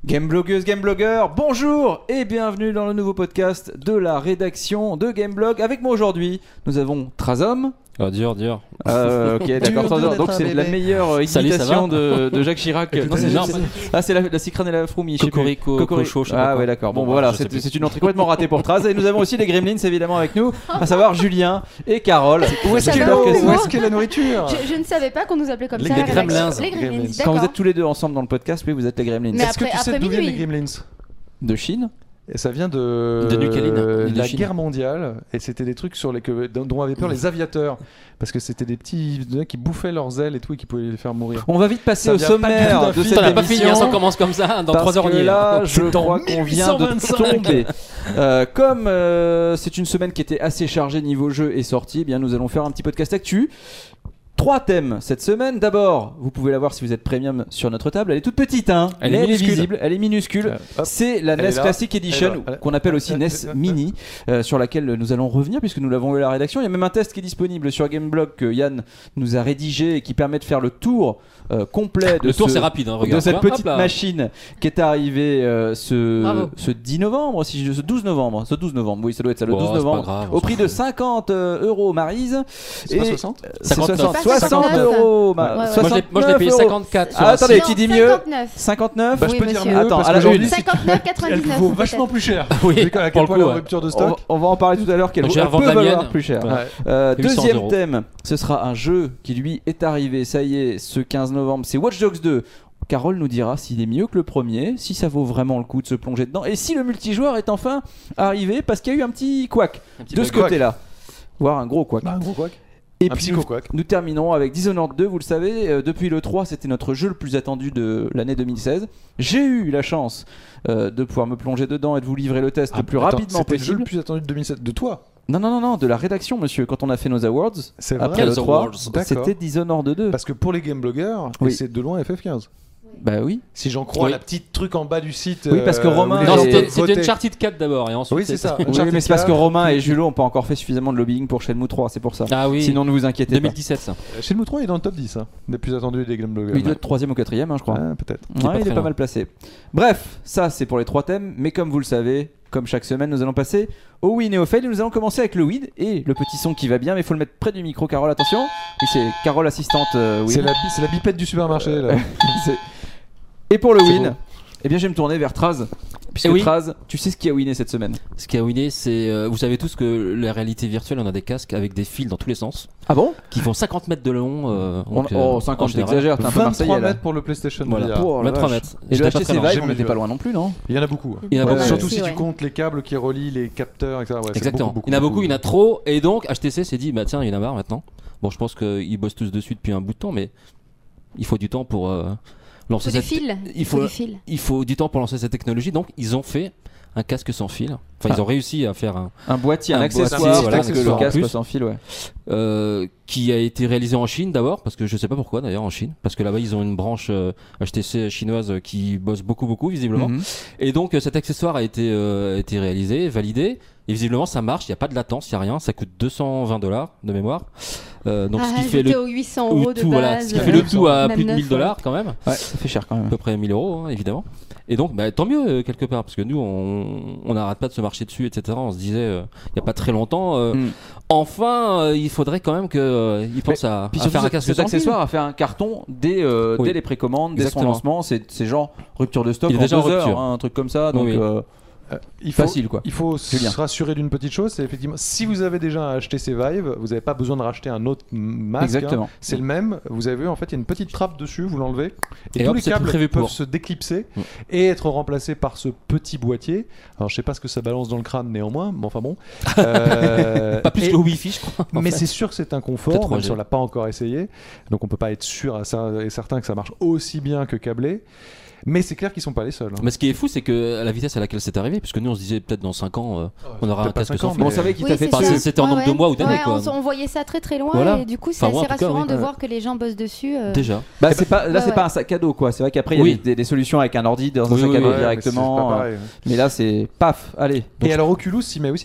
Gameblogueuse, gameblogueur, bonjour et bienvenue dans le nouveau podcast de la rédaction de Gameblog. Avec moi aujourd'hui, nous avons Trazom. Oh, dur. Ok, d'accord, Trazom. Donc c'est la meilleure imitation de Jacques Chirac. Non, c'est énorme. Ah, c'est la Cycrane et la Froumi. Cocorico. Ah ouais, d'accord. Bon, voilà, c'est une entrée complètement ratée pour Traz. Et nous avons aussi les Gremlins évidemment avec nous, à savoir Julien et Carole. Où est-ce qu'est la nourriture? Je ne savais pas qu'on nous appelait comme ça. Les Gremlins. Les Gremlins. Quand vous êtes tous les deux ensemble dans le podcast, oui, vous êtes les Gremlins. Mais Est-ce que tu sais après d'où viennent les minuit. Gremlins? De Chine. Et ça vient de New Calédonie, de la Chine. guerre mondiale, et c'était des trucs dont avaient peur les aviateurs, parce que c'était des petits qui bouffaient leurs ailes et tout, et qui pouvaient les faire mourir. On va vite passer Ça au vient pas sommaire du de tout cette On n'a pas fini, émission. ça commence comme ça. Dans Parce 3 heures, on que y est. là, je C'est en crois qu'on vient de 1825. tomber. Comme c'est une semaine qui était assez chargée niveau jeu et sortie, eh bien nous allons faire un petit podcast actu. 3 thèmes cette semaine. D'abord, vous pouvez la voir si vous êtes premium sur notre table. Elle est toute petite, hein. Elle mais est elle est minuscule. visible, elle est minuscule. Hop. C'est la Elle NES est là. Classic Edition, Elle est là. qu'on appelle aussi NES Mini, sur laquelle nous allons revenir puisque nous l'avons eu à la rédaction. Il y a même un test qui est disponible sur Gameblog que Yann nous a rédigé et qui permet de faire le tour complet de Le tour, ce- c'est rapide. de Regarde. cette Hop petite là. machine qui est arrivée Bravo. ce 10 novembre, ce 12 novembre, oui, ça doit être ça, le Oh, 12 c'est pas novembre, grave, au on prix s'en de fout. 50 euros Maryse. C'est pas 60? C'est 59. 60 euros. Ouais, ouais. Moi, je l'ai payé euros. 54. Ah, attendez, Non, qui dit mieux 59. 59. Bah, Oui, je peux dire monsieur. mieux, Attends, parce à la qu'aujourd'hui, une. 59,99. elle vaut vachement plus cher. Oui, Vu à pour quel le point coup, la ouais. rupture de stock. On va en parler tout à l'heure qu'elle Donc, je vais peut revendre la valoir mienne. plus cher. Ouais. 800 Deuxième euros. thème, ce sera un jeu qui lui est arrivé, ça y est, ce 15 novembre, c'est Watch Dogs 2. Carole nous dira s'il est mieux que le premier, si ça vaut vraiment le coup de se plonger dedans, et si le multijoueur est enfin arrivé, parce qu'il y a eu un petit couac Un petit de bug. ce côté-là, voire un gros couac. Bah, un gros couac. Et Un puis psycho couac. nous terminerons avec Dishonored 2, vous le savez, depuis le 3 c'était notre jeu le plus attendu de l'année 2016. J'ai eu la chance de pouvoir me plonger dedans et de vous livrer le test le plus rapidement C'était le jeu possible. le plus attendu de 2007 de toi. Non, de la rédaction monsieur, quand on a fait nos awards, C'est vrai. après le Quels 3, awards? D'accord. c'était Dishonored 2. Parce que pour les game blogueurs, Oui. c'est de loin FF15. Bah oui. Si j'en crois Oui. la petite truc en bas du site. Oui, parce que Romain où les Non, gens Et- peuvent c'était voter. Uncharted 4 d'abord et ensuite. Oui, c'est ça. Oui, Uncharted mais c'est parce que 4. Romain et Julo n'ont pas encore fait suffisamment de lobbying pour Shenmue 3, c'est pour ça. Ah oui. Sinon ne vous inquiétez 2017 ça. Chez le 3, il est dans le top 10 hein, des plus attendus des game blogueurs. pas. Il doit être 3ème ou 4ème, je crois. Ah, peut-être. est pas Il est très pas loin. mal placé. Bref, ça c'est pour les 3 thèmes, mais comme vous le savez, comme chaque semaine, nous allons passer au win et au fail. Et nous allons commencer avec le win et le petit son qui va bien, mais il faut le mettre près du micro, Carole, attention. Oui, c'est Carole assistante win. C'est la bipette du supermarché là. C'est- Et pour le C'est win, beau. eh bien je vais me tourner vers Traz. Puisque Eh oui. Traz, tu sais ce qui a winné cette semaine. Ce qui a winné, c'est. Vous savez tous que la réalité virtuelle, on a des casques avec des fils dans tous les sens Ah bon qui font 50 mètres de long. Oh, 50, t'exagères, t'es un peu 23 Marseillais là. mètres pour le PlayStation Voilà. VR. Oh, la 23 vache. mètres. Et le J'étais pas HTC très loin. Vive, J'ai on n'était mesuré. pas loin non plus, non? Il y en a beaucoup. Il y en a Ouais, beaucoup. Surtout aussi, si ouais. tu comptes les câbles qui relient les capteurs, etc. Ouais, c'est Exactement. beaucoup, Il y en a beaucoup, il y en a trop. Et donc, HTC s'est dit, bah tiens, il y en a marre maintenant. Bon, je pense qu'ils bossent tous dessus depuis un bout de temps, mais il faut du temps pour lancer Faut du cette. fil. Il faut- du fil. Il faut du temps pour lancer cette technologie. Donc, ils ont fait un casque sans fil. Enfin, ils ont réussi à faire Un boîtier, un Un accessoire, boîtier, voilà, parce que le accessoire en casque plus. sans fil, ouais. qui a été réalisé en Chine d'abord, parce que je sais pas pourquoi d'ailleurs en Chine, parce que là-bas ils ont une branche HTC chinoise qui bosse beaucoup visiblement. Mhm. Et donc cet accessoire a été réalisé, validé, et visiblement ça marche, il n'y a pas de latence, il n'y a rien, ça coûte $220 de mémoire. Donc ce qui fait J'étais le aux 800 ou euros de tout, base. voilà, ce qui fait le tout à Même plus de neuf, $1000 quand même, Ouais, ça fait cher quand à même. peu près 1000 euros hein, évidemment. Et donc bah, tant mieux quelque part, parce que nous on n'arrête pas de se marcher dessus, etc. On se disait il n'y a pas très longtemps, Mm. enfin il faudrait quand même qu'ils pensent à Puis à surtout, faire un casque cet sans fil. accessoire a fait un carton dès Oui. les précommandes, dès son Exactement. lancement. C'est genre rupture de stock Il est en déjà en 2 heures, rupture. hein, un truc comme ça. Donc Oui, oui. Il faut, facile quoi. il faut Julien. se rassurer d'une petite chose, c'est effectivement si vous avez déjà un HTC Vive, vous n'avez pas besoin de racheter un autre masque. Exactement. hein. C'est le même. Vous avez vu en fait il y a une petite trappe dessus, vous l'enlevez et, Et tous hop, les c'est câbles prévu peuvent pour. se déclipser Mm. et être remplacés par ce petit boîtier. Alors je sais pas ce que ça balance dans le crâne néanmoins, mais enfin bon. Pas plus et- que le Wi-Fi, je crois. en Mais fait. c'est sûr que c'est un confort, Peut-être même 3G. si on l'a pas encore essayé. Donc on peut pas être sûr et certain que ça marche aussi bien que câblé. Mais c'est clair qu'ils sont pas les seuls. hein. Mais ce qui est fou, c'est que à la vitesse à laquelle c'est arrivé, puisque nous on se disait peut-être dans 5 ans, on aura un Peut-être pas casque 5 ans, sans fil. Mais on mais- savait qu'il Oui, t'a fait c'est Enfin, sûr. dessus. c'était en nombre de mois ou d'années, Ouais, quoi. on voyait ça très très loin Voilà. et du coup c'est Enfin, moi, assez en tout cas, rassurant oui. de voir que les gens bossent dessus. Déjà. Bah, c'est pas, là, Ouais, c'est ouais. pas un sac à dos quoi. C'est vrai qu'après, il y a Oui. des solutions avec un ordi dans un Oui, sac oui, à dos oui, Ouais, mais c'est directement. pas pareil, Mais là, c'est paf, allez. Et alors Oculus s'y met aussi. Hein.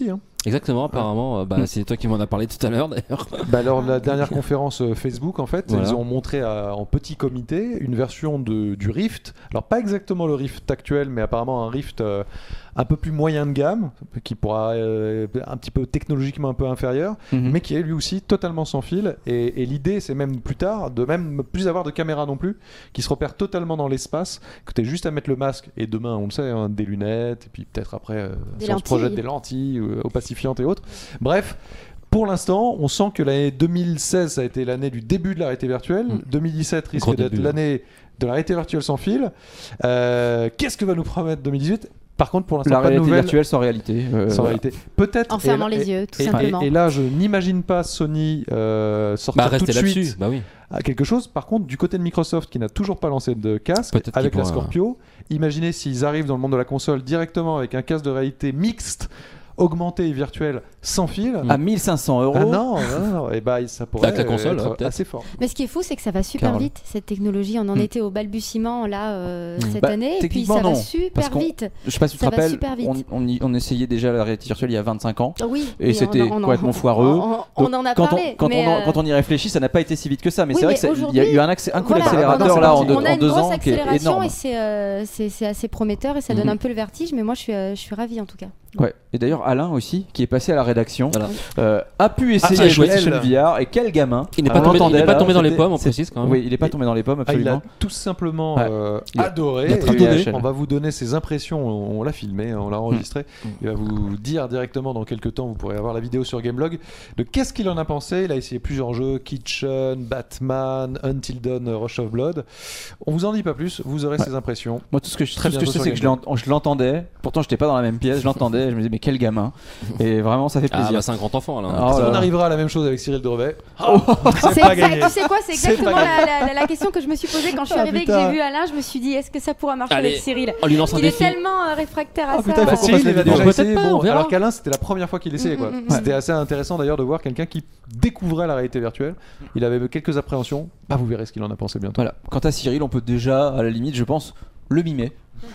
Exactement, apparemment. C'est toi qui m'en as parlé tout à l'heure d'ailleurs. Lors de la dernière conférence Facebook, en fait, Voilà. ils ont montré en petit comité une version du Rift. Alors, pas exactement le Rift actuel, mais apparemment un Rift un peu plus moyen de gamme, qui pourra un petit peu technologiquement un peu inférieur, mais qui est lui aussi totalement sans fil. Et l'idée, c'est même plus tard de même plus avoir de caméra non plus, qui se repère totalement dans l'espace, que tu as juste à mettre le masque. Et demain, on le sait, hein, des lunettes, et puis peut-être après, Des si on se projette lentilles. des lentilles opacifiantes et autres. Bref. Pour l'instant, on sent que l'année 2016, ça a été l'année du début de la réalité virtuelle. 2017 risque Gros d'être début, l'année de la réalité virtuelle sans fil. Qu'est-ce que va nous promettre 2018 ? Par contre, pour l'instant, La pas de réalité nouvelles. virtuelle sans réalité. Sans voilà. réalité. Peut-être. En fermant et- les yeux, tout et- simplement. Et là, je n'imagine pas Sony sortir tout Restez de là-dessus. suite Bah oui. à quelque chose. Par contre, du côté de Microsoft, qui n'a toujours pas lancé de casque, Peut-être avec qu'ils la pourront, Scorpio, imaginez s'ils arrivent dans le monde de la console directement avec un casque de réalité mixte, augmenté et virtuel, sans fil. À 1500 euros. Ah non, et ça pourrait Avec la console, être peut-être. assez fort. Mais ce qui est fou, c'est que ça va super Carole. vite, cette technologie. On en était au balbutiement là cette Bah, année, et puis techniquement, ça va non, parce super qu'on- vite. Je sais pas si tu te Ça va rappelles, super vite. on essayait déjà la réalité virtuelle il y a 25 ans. Oui. Et c'était complètement foireux. On en a Quand parlé. quand mais, quand on y réfléchit, ça n'a pas été si vite que ça. Mais oui, c'est vrai mais qu'il y a eu un coup voilà, d'accélérateur on là a en une 2 grosse ans qui est accélération énorme. et c'est assez prometteur et ça donne Mhm. un peu le vertige. Mais moi, je suis ravie en tout cas. Ouais. Et d'ailleurs, Alain aussi, qui est passé à la rédaction, Voilà. a pu essayer c'est chouette. PlayStation VR. Et quel gamin! Il n'est On pas tombé, l'entendait, il est pas là, tombé dans les c'était- pommes, on c'est- précise quand même. Oui, il n'est pas tombé dans les pommes, Ah, il absolument. a tout simplement Ouais. Il a- adoré. il a très Et donné. on va vous donner ses impressions. On l'a filmé, on l'a enregistré. Il va vous dire directement dans quelques temps. Vous pourrez avoir la vidéo sur Gameblog de qu'est-ce qu'il en a pensé. Il a essayé plusieurs jeux, Kitchen, Batman, Until Dawn, Rush of Blood. On vous en dit pas plus. Vous aurez ses impressions. Moi, tout ce que je Très sais, bientôt c'est sur que Game je l'entendais. Pourtant, j'étais pas dans la même pièce. Je l'entendais. Je me disais, mais quel gamin! Et vraiment, ça fait Ah, plaisir. bah, c'est un grand enfant là. Oh Si là on là. arrivera à la même chose avec Cyril Drevet. C'est pas exact- gagné. Tu sais quoi, c'est C'est exactement pas la question que je me suis posée quand je suis Ah, arrivée et que putain. j'ai vu Alain. Je me suis dit, est-ce que ça pourra marcher Allez, avec Cyril? On lui lance un Il est défi. tellement réfractaire à ça. putain, il faut qu'on Cyril, fasse la il a vidéo. déjà Peut-être essayé. pas, Bon, on verra. alors qu'Alain, c'était la première fois qu'il essayait. Quoi. C'était assez intéressant d'ailleurs de voir quelqu'un qui découvrait la réalité virtuelle. Il avait quelques appréhensions. Bah, vous verrez ce qu'il en a pensé bientôt. Voilà. Quant à Cyril, on peut déjà, à la limite, je pense, le mimer.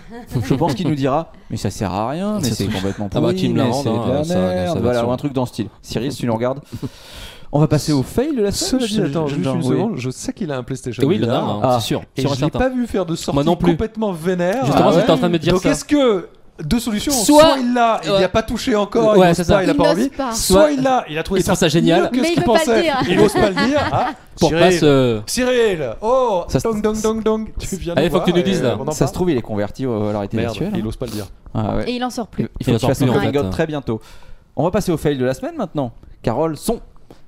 Je pense qu'il nous dira, mais ça sert à rien, mais c'est complètement Ah bah, pourri, qu'il me la mais rende, c'est de hein, la ça, merde. ça Voilà, va ou un truc dans ce style. Cyril, si tu nous regardes. On va passer au fail de la semaine. Cela dit, attends, juste une oui. seconde. Je sais qu'il a un PlayStation. Oui, il en VR. a un, Ah. c'est sûr. Et Sûr et je l'ai certain. pas vu faire de sortie Moi non plus. complètement vénère. Justement, Ah ouais. j'étais en train de me dire Donc ça. est-ce que deux solutions, Soit- il l'a, il n'y Ouais. a pas touché encore, Ouais, il c'est n'ose pas, ça. il a Il pas n'ose envie. pas. Soit il l'a, il a trouvé Il trouve ça génial. mieux que Mais ce il qu'il veut pas le pensait. dire. Il n'ose pas le dire. Ah, Pour Cyril, pas se. Cyril, oh, Ça se- dong dong dong dong, tu viens Allez, nous faut que tu voir nous dises, et là. on en Ça se parle. trouve, il est converti à la réalité Merde, virtuelle. il n'ose pas le dire. Ah ouais. Et il en sort plus. Il faut Il en qu'il sort fasse un plus, en coming fait. out très bientôt. On va passer au fail de la semaine maintenant. Carole, son.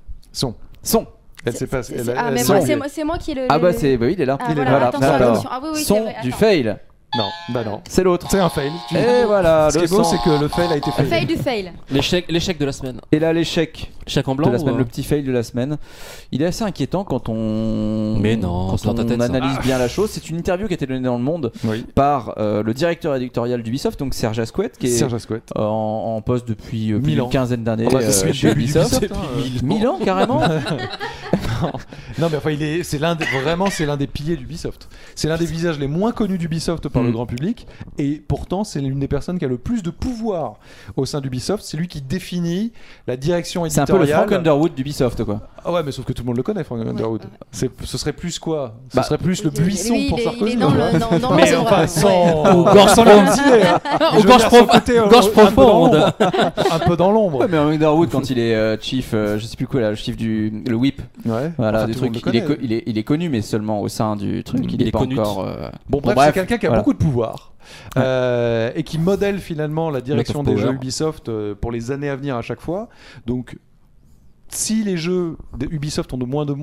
Elle s'est passée. Ah, mais son. moi, c'est moi qui ai le. Ah bah c'est, bah oui, il est là. Ah, Il est voilà, là. attention, Alors, attention. Ah oui, oui, c'est son vrai, du attends. fail. Non, bah non. C'est l'autre. C'est un fail. Et voilà. Ce qui le est beau, sang. c'est que le fail a été fait. Fail du fail. L'échec de la semaine. Et là, l'échec L'échec en de blanc. la semaine, ou, le petit fail de la semaine. Il est assez inquiétant quand on. Mais non, quand c'est dans ta on tête, ça. analyse bien la chose. C'est une interview qui a été donnée dans Le Monde Oui. par le directeur éditorial d'Ubisoft, donc Serge Asquette, qui est Serge Asquette. en poste depuis plus 1000 ans. d'une quinzaine d'années Ah bah, c'est chez le début Ubisoft. d'Ubisoft, hein. 1000 ans carrément. Non mais enfin c'est l'un des piliers d'Ubisoft. C'est l'un des visages les moins connus d'Ubisoft par le grand public et pourtant c'est l'une des personnes qui a le plus de pouvoir au sein d'Ubisoft. C'est lui qui définit la direction C'est un éditoriale. peu le Frank Underwood d'Ubisoft quoi. Ah ouais mais sauf que tout le monde le connaît Frank Underwood. Ce serait plus quoi? Ce Bah, serait plus le buisson Lui, pour il est- Sarkozy. il est dans tu vois. le- dans Mais l'ombre, enfin ouais. sans gorge sans profonde. l'humilier, hein. Ou Je veux gorge dire, son profonde. côté, Gorge un peu dans profonde. l'ombre. Un peu dans l'ombre. Ouais, mais Underwood quand il est chief, je sais plus quoi là, le chief du le whip. Ouais. Voilà, Enfin, des tout le monde trucs. le connaît. Il est connu, mais seulement au sein du truc. Il Il est est pas connu. encore. Bon, bref, c'est quelqu'un qui a beaucoup de pouvoir et qui modèle finalement la direction Mec of des jeux power. Ubisoft pour les années à venir à chaque fois. Donc, si les jeux de Ubisoft ont de moins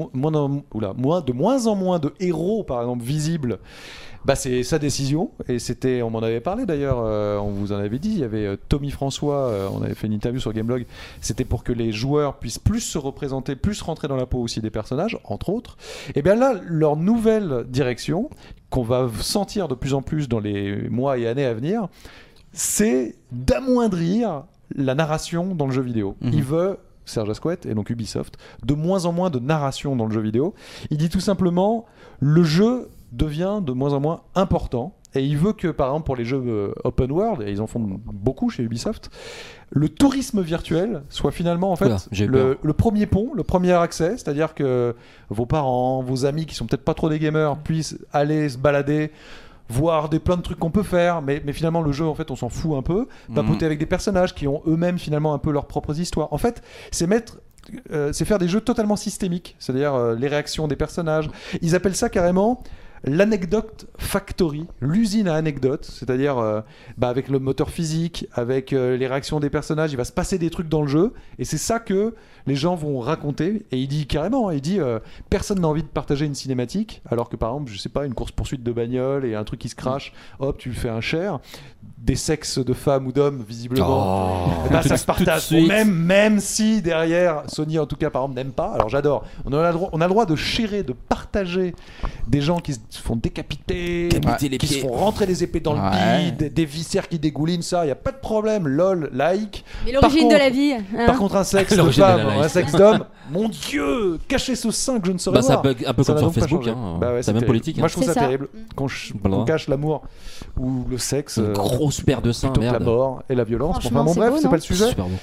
en moins de héros, par exemple, visibles, bah c'est sa décision. Et c'était, on m'en avait parlé d'ailleurs, on vous en avait dit, il y avait Tommy François, on avait fait une interview sur Gameblog, c'était pour que les joueurs puissent plus se représenter, plus rentrer dans la peau aussi des personnages, entre autres. Et bien là, leur nouvelle direction, qu'on va sentir de plus en plus dans les mois et années à venir, c'est d'amoindrir la narration dans le jeu vidéo. Il veut, Serge Asquette et donc Ubisoft, de moins en moins de narration dans le jeu vidéo. Il dit tout simplement, le jeu devient de moins en moins important et il veut que, par exemple, pour les jeux open world, et ils en font beaucoup chez Ubisoft, le tourisme virtuel soit finalement en fait le premier pont, le premier accès, c'est-à-dire que vos parents, vos amis qui sont peut-être pas trop des gamers puissent aller se balader, voir plein de trucs qu'on peut faire, mais finalement le jeu en fait on s'en fout un peu, papoter avec des personnages qui ont eux-mêmes finalement un peu leurs propres histoires. En fait, c'est faire des jeux totalement systémiques, c'est-à-dire les réactions des personnages. Ils appellent ça carrément l'anecdote factory, l'usine à anecdotes, c'est-à-dire avec le moteur physique, avec les réactions des personnages, il va se passer des trucs dans le jeu, et c'est ça que les gens vont raconter. Et il dit carrément, personne n'a envie de partager une cinématique, alors que par exemple, je sais pas, une course-poursuite de bagnole et un truc qui se crache, hop, tu le fais un share. Des sexes de femmes ou d'hommes, visiblement. Ça se partage. Même si derrière, Sony en tout cas, par exemple, n'aime pas. Alors j'adore. On a le droit de chérer, de partager des gens qui se font décapiter, qui se font rentrer les épées dans le bide, des viscères qui dégoulinent, ça, il n'y a pas de problème. LOL, like. Mais l'origine de la vie. Par contre, un sexe de femme, un sexe d'homme, mon Dieu, cacher ce sein que je ne saurais voir. C'est un peu comme sur Facebook. C'est la même politique. Moi, je trouve ça terrible. Quand on cache l'amour ou le sexe. Grosse paire de seins, plutôt que la mort et la violence. Enfin bon, bref, c'est pas le sujet.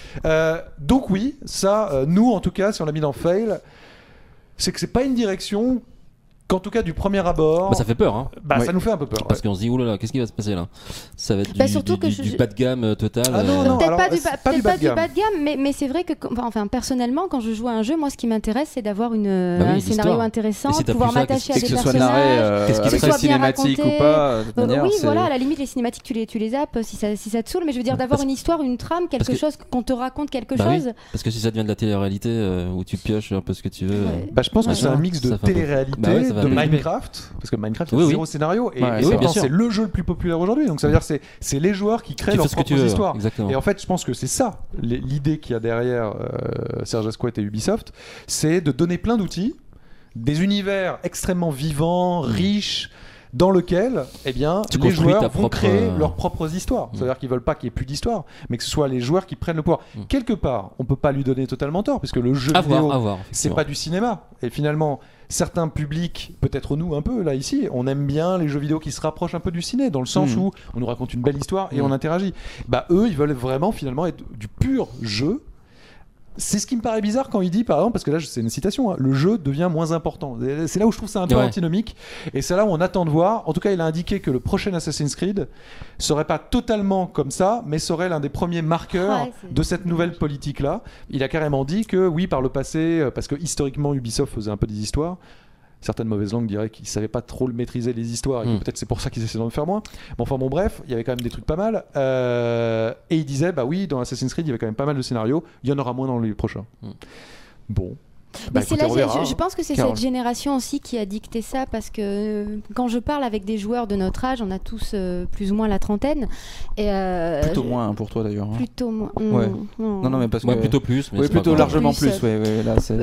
Donc oui, ça, nous en tout cas, si on l'a mis dans Fail, c'est que c'est pas une direction qu'en tout cas du premier abord. Ça fait peur, hein. Ça nous fait un peu peur. Parce qu'on se dit, oulala, qu'est-ce qui va se passer là? Ça va être du bas de gamme total. Ah non, peut-être pas du bas de gamme, mais c'est vrai que, personnellement, quand je joue à un jeu, moi, ce qui m'intéresse, c'est d'avoir un scénario intéressant, de pouvoir m'attacher à des personnages, que ce soit cinématique ou pas. Oui, voilà, à la limite, les cinématiques, tu les zappes si ça te saoule, mais je veux dire d'avoir une histoire, une trame, quelque chose, qu'on te raconte quelque chose. Parce que si ça devient de la télé-réalité où tu pioches un peu ce que tu veux. Je pense que c'est un mix de télé-réalité, de Minecraft, parce que Minecraft c'est zéro scénario, et c'est le jeu le plus populaire aujourd'hui, donc ça veut dire que c'est les joueurs qui créent leurs propres histoires. Exactement. Et en fait je pense que c'est ça l'idée qu'il y a derrière Serge Asquette et Ubisoft, c'est de donner plein d'outils, des univers extrêmement vivants, riches, dans lequel les joueurs vont créer leurs propres histoires. C'est-à-dire qu'ils veulent pas qu'il y ait plus d'histoire, mais que ce soit les joueurs qui prennent le pouvoir. Quelque part, on peut pas lui donner totalement tort, parce que le jeu vidéo, c'est pas du cinéma. Et finalement, certains publics, peut-être nous un peu là ici, on aime bien les jeux vidéo qui se rapprochent un peu du ciné, dans le sens où on nous raconte une belle histoire et on interagit. Eux, ils veulent vraiment finalement être du pur jeu. C'est ce qui me paraît bizarre quand il dit, par exemple, parce que là c'est une citation, le jeu devient moins important. C'est là où je trouve ça un peu antinomique, et c'est là où on attend de voir. En tout cas, il a indiqué que le prochain Assassin's Creed serait pas totalement comme ça, mais serait l'un des premiers marqueurs de cette nouvelle politique-là. Il a carrément dit que oui, par le passé, parce que historiquement Ubisoft faisait un peu des histoires, certaines mauvaises langues diraient qu'ils ne savaient pas trop maîtriser les histoires et que peut-être c'est pour ça qu'ils essaient d'en faire moins. Bref, il y avait quand même des trucs pas mal. Et il disait, dans Assassin's Creed, il y avait quand même pas mal de scénarios. Il y en aura moins dans les prochains. Bon. Mais je pense que c'est cette génération aussi qui a dicté ça, parce que quand je parle avec des joueurs de notre âge, on a tous plus ou moins la trentaine. Et plutôt moins pour toi d'ailleurs. Plutôt moins. Non, mais parce que plutôt plus. Mais plutôt largement plus. Là, c'est...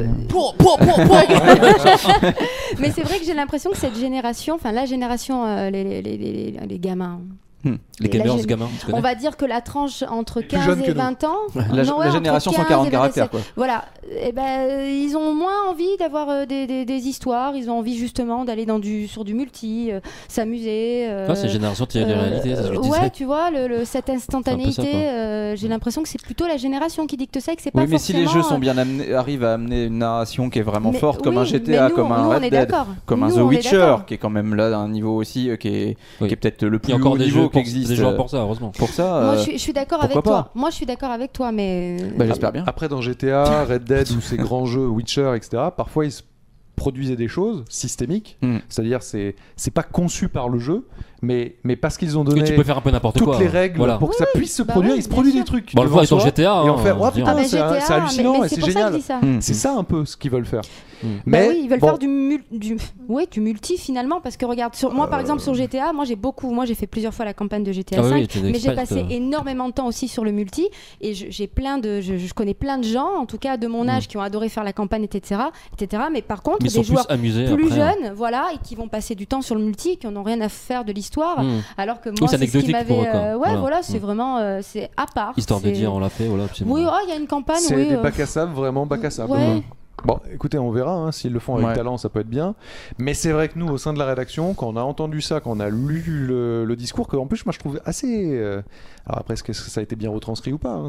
Mais c'est vrai que j'ai l'impression que cette génération, la génération, les gamins. Les gamers, gamins, on va dire que la tranche entre 15 et 20 ans, la génération 140 caractères, quoi. Voilà, ils ont moins envie d'avoir des histoires, ils ont envie justement d'aller sur du multi, s'amuser. C'est génération télé-réalité, ça je disais. Tu vois, cette instantanéité, j'ai l'impression que c'est plutôt la génération qui dicte ça et que c'est pas mais si les jeux sont bien arrivent à amener une narration qui est vraiment forte, comme un GTA, comme un Red Dead, comme un The Witcher, qui est quand même là d'un niveau aussi qui est peut-être le plus haut niveau qui existe. Des joueurs pour ça, heureusement. Pour ça, moi je suis d'accord avec toi. Moi je suis d'accord avec toi, mais j'espère bien. Après dans GTA, Red Dead ou ces grands jeux Witcher, etc. Parfois ils produisaient des choses systémiques, c'est-à-dire c'est pas conçu par le jeu, mais parce qu'ils ont donné tu peux faire un peu n'importe toutes les règles pour que ça puisse se produire, il se produit des trucs. On le voit sur GTA et on fait c'est hallucinant mais et c'est génial. C'est ça un peu ce qu'ils veulent faire. Mais ils veulent faire du multi finalement, parce que regarde, moi par exemple sur GTA, j'ai fait plusieurs fois la campagne de GTA 5, mais j'ai passé énormément de temps aussi sur le multi, et je connais plein de gens, en tout cas de mon âge, qui ont adoré faire la campagne, etc. Mais par contre, des joueurs plus jeunes, et qui vont passer du temps sur le multi, qui n'ont rien à faire de l'histoire, alors que moi c'est ce qui m'avait c'est vraiment c'est à part, histoire de dire on l'a fait, oui, il y a une campagne, c'est des bacs à sable, vraiment bacs à sable. Bon, écoutez, on verra, hein, s'ils le font avec talent, ça peut être bien. Mais c'est vrai que nous, au sein de la rédaction, quand on a entendu ça, quand on a lu le discours, qu'en plus, moi, je trouve assez... alors après, est-ce que ça a été bien retranscrit ou pas, hein,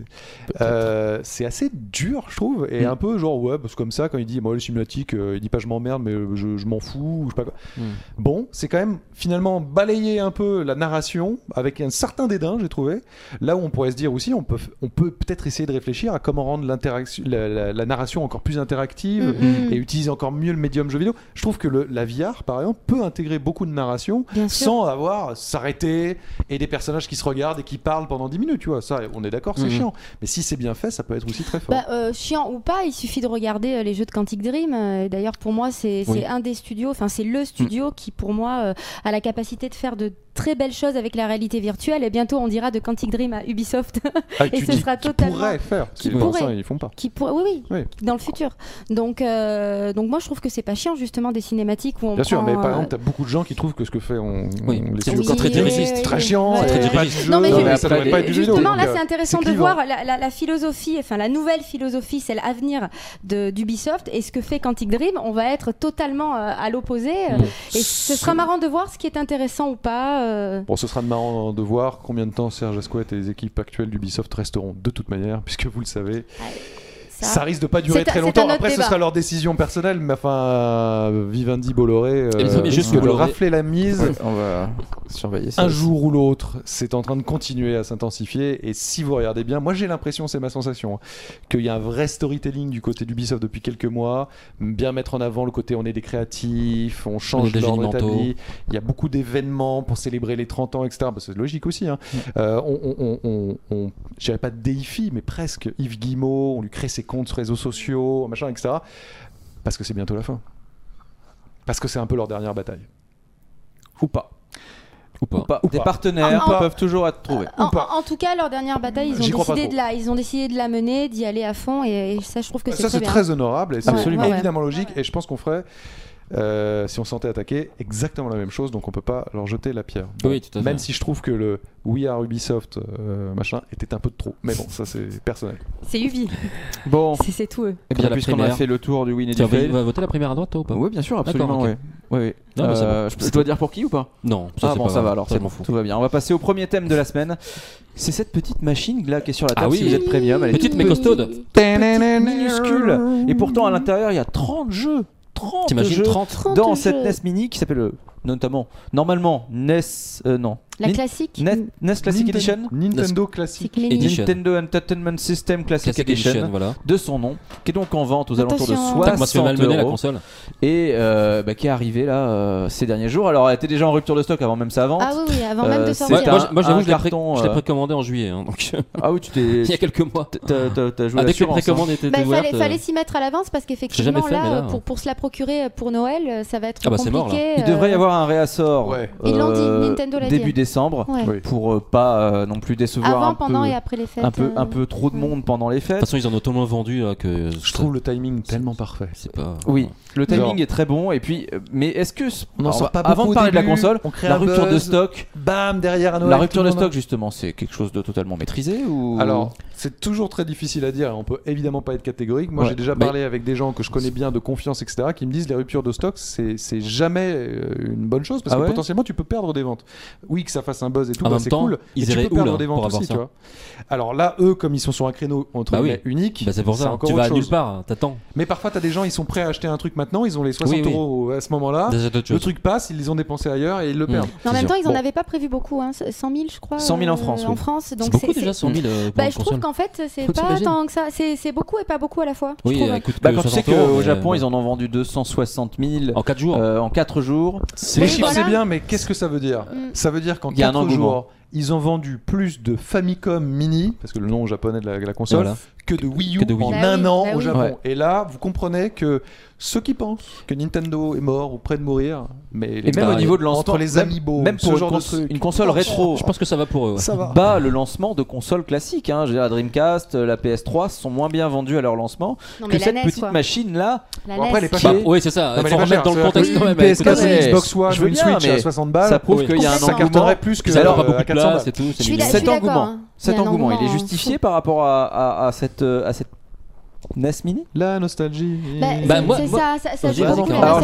c'est assez dur, je trouve, et un peu genre, ouais, parce que comme ça, quand il dit, moi, le cinématique, il dit pas je m'emmerde, mais je m'en fous, ou je sais pas quoi. Bon, c'est quand même, finalement, balayer un peu la narration, avec un certain dédain, j'ai trouvé. Là où on pourrait se dire aussi, on peut peut-être essayer de réfléchir à comment rendre la narration encore plus interactive et utiliser encore mieux le médium jeu vidéo. Je trouve que la VR, par exemple, peut intégrer beaucoup de narration sans avoir s'arrêter et des personnages qui se regardent et qui parlent pendant 10 minutes, tu vois. Ça, on est d'accord, c'est chiant. Mais si c'est bien fait, ça peut être aussi très fort. Chiant ou pas, il suffit de regarder les jeux de Quantic Dream. D'ailleurs, pour moi, c'est un des studios, enfin, c'est le studio qui, pour moi, a la capacité de faire de très belles choses avec la réalité virtuelle. Et bientôt, on dira de Quantic Dream à Ubisoft. Et ce sera totalement. Pourrait faire. Ils font pas. Oui, dans le futur. Donc moi, je trouve que c'est pas chiant, justement, des cinématiques où on. Bien sûr, mais par exemple, t'as beaucoup de gens qui trouvent que ce que fait c'est très dirigiste. C'est très chiant. C'est très dirigiste. Non, mais ça devrait pas être du jeu vidéo. Justement, là, c'est intéressant de voir la philosophie, enfin la nouvelle philosophie, celle à venir d'Ubisoft, et ce que fait Quantic Dream. On va être totalement à l'opposé. Et ce sera marrant de voir ce qui est intéressant ou pas. Bon, ce sera marrant de voir combien de temps Serge Asquette et les équipes actuelles d'Ubisoft resteront de toute manière, puisque vous le savez. Ça risque de pas durer très longtemps. Après, ce sera leur décision personnelle, mais enfin, Vivendi, Bolloré, risque de rafler la mise. On va surveiller ça. Un jour ou l'autre, c'est en train de continuer à s'intensifier. Et si vous regardez bien, moi j'ai l'impression, c'est ma sensation, qu'il y a un vrai storytelling du côté d'Ubisoft depuis quelques mois. Bien mettre en avant le côté on est des créatifs, on change l'ordre établi. Il y a beaucoup d'événements pour célébrer les 30 ans, etc. Bah, c'est logique aussi. Hein. Je dirais pas de déifie, mais presque. Yves Guillemot, on lui crée ses comptes sur réseaux sociaux, machin, etc. Parce que c'est bientôt la fin. Parce que c'est un peu leur dernière bataille. Ou pas. Des partenaires peuvent toujours être trouvés. En tout cas, leur dernière bataille, ils ont décidé de la mener, d'y aller à fond, et ça, je trouve que c'est très bien. Ça, c'est très honorable, et c'est évidemment logique, et je pense qu'on ferait... si on se sentait attaqué, exactement la même chose, donc on peut pas leur jeter la pierre. Bon, oui, tout à fait. même si je trouve que le We Are Ubisoft machin était un peu de trop, mais bon, ça c'est personnel. C'est Ubi. Bon, c'est tout eux. Et bien, puisqu'on a fait le tour du win et du fail. Tu vas voter la première à droite, toi, ou pas? Oui, bien sûr, absolument. Okay. Oui. Non, je dois dire pour qui ou pas? Non, ça va alors, c'est bon, tout va bien. On va passer au premier thème de la semaine. C'est cette petite machine là qui est sur la table. Si vous êtes premium, elle est petite mais costaude, minuscule, et pourtant à l'intérieur il y a 30 jeux. 30 jeux dans cette NES Mini qui s'appelle normalement NES la classique NES Classic Edition, Nintendo Classic Edition, Nintendo Entertainment System Classic Edition, voilà, de son nom, qui est donc en vente aux alentours de 60 € la console, et qui est arrivé là ces derniers jours. Alors elle était déjà en rupture de stock avant même sa vente. Ah oui, avant même de sortir. Moi j'avoue, je l'ai précommandé en juillet, hein, donc. Ah oui, tu t'es il y a quelques mois. T'as joué dès que les précommandes étaient déouvertes. Fallait s'y mettre à l'avance parce qu'effectivement là, pour se la procurer pour Noël, ça va être compliqué. Il devrait y avoir un réassort. Ils l'ont dit, Nintendo l'a dit. Début décembre. Pour pas non plus décevoir avant, pendant et après les fêtes. Un peu trop de monde pendant les fêtes. De toute façon, ils en ont tellement vendu que je trouve le timing tellement parfait. Oui, le timing est très bon. Et puis, mais est-ce que on en sort pas avant de parler de la console, la rupture de stock, bam, derrière à Noël. La rupture de stock, justement, c'est quelque chose de totalement maîtrisé ou alors c'est toujours très difficile à dire. On peut évidemment pas être catégorique. Moi, j'ai déjà parlé avec des gens que je connais bien, de confiance, etc., qui me disent les ruptures de stock, c'est jamais une bonne chose parce que potentiellement tu peux perdre des ventes. Oui, que ça fasse un buzz et tout, c'est cool. Ils tu peux perdre des ventes aussi, tu vois. Alors là, eux, comme ils sont sur un créneau entre guillemets unique, c'est pour ça. Tu vas nulle part, t'attends. Mais parfois, t'as des gens, ils sont prêts à acheter un truc maintenant, ils ont les 60 € à ce moment-là. Le truc passe, ils les ont dépensés ailleurs et ils le perdent. En même temps, ils en avaient pas prévu beaucoup, 100 000, je crois. 100 000 en France. C'est beaucoup déjà, 100 000. Je trouve qu'en fait, c'est pas tant que ça. C'est beaucoup et pas beaucoup à la fois. Oui, quand tu sais qu'au Japon, ils en ont vendu 260 000 en 4 jours. En 4 jours. Les chiffres, c'est bien, mais qu'est-ce que ça veut dire? Ça veut dire qu'en 4 jours, ils ont vendu plus de Famicom Mini, parce que le nom japonais de la console, que de Wii U en un an au Japon. Et là, vous comprenez que ceux qui pensent que Nintendo est mort ou près de mourir, mais même au niveau de lancement, entre les amiibo, même pour une console rétro, je pense que ça va pour eux. Ça va. Bah, le lancement de consoles classiques, je veux dire, la Dreamcast, la PS3 sont moins bien vendues à leur lancement que cette petite machine là. Après, elle est pas chère. Oui, c'est ça. Il faut remettre dans le contexte quand même. PS4 et Xbox One, une Switch à 60 balles. Ça prouve qu'il y a un engouement. Plus que ça pas beaucoup de place et tout. Cet engouement, il est justifié par rapport à cette NES Mini. La nostalgie. C'est ça. Alors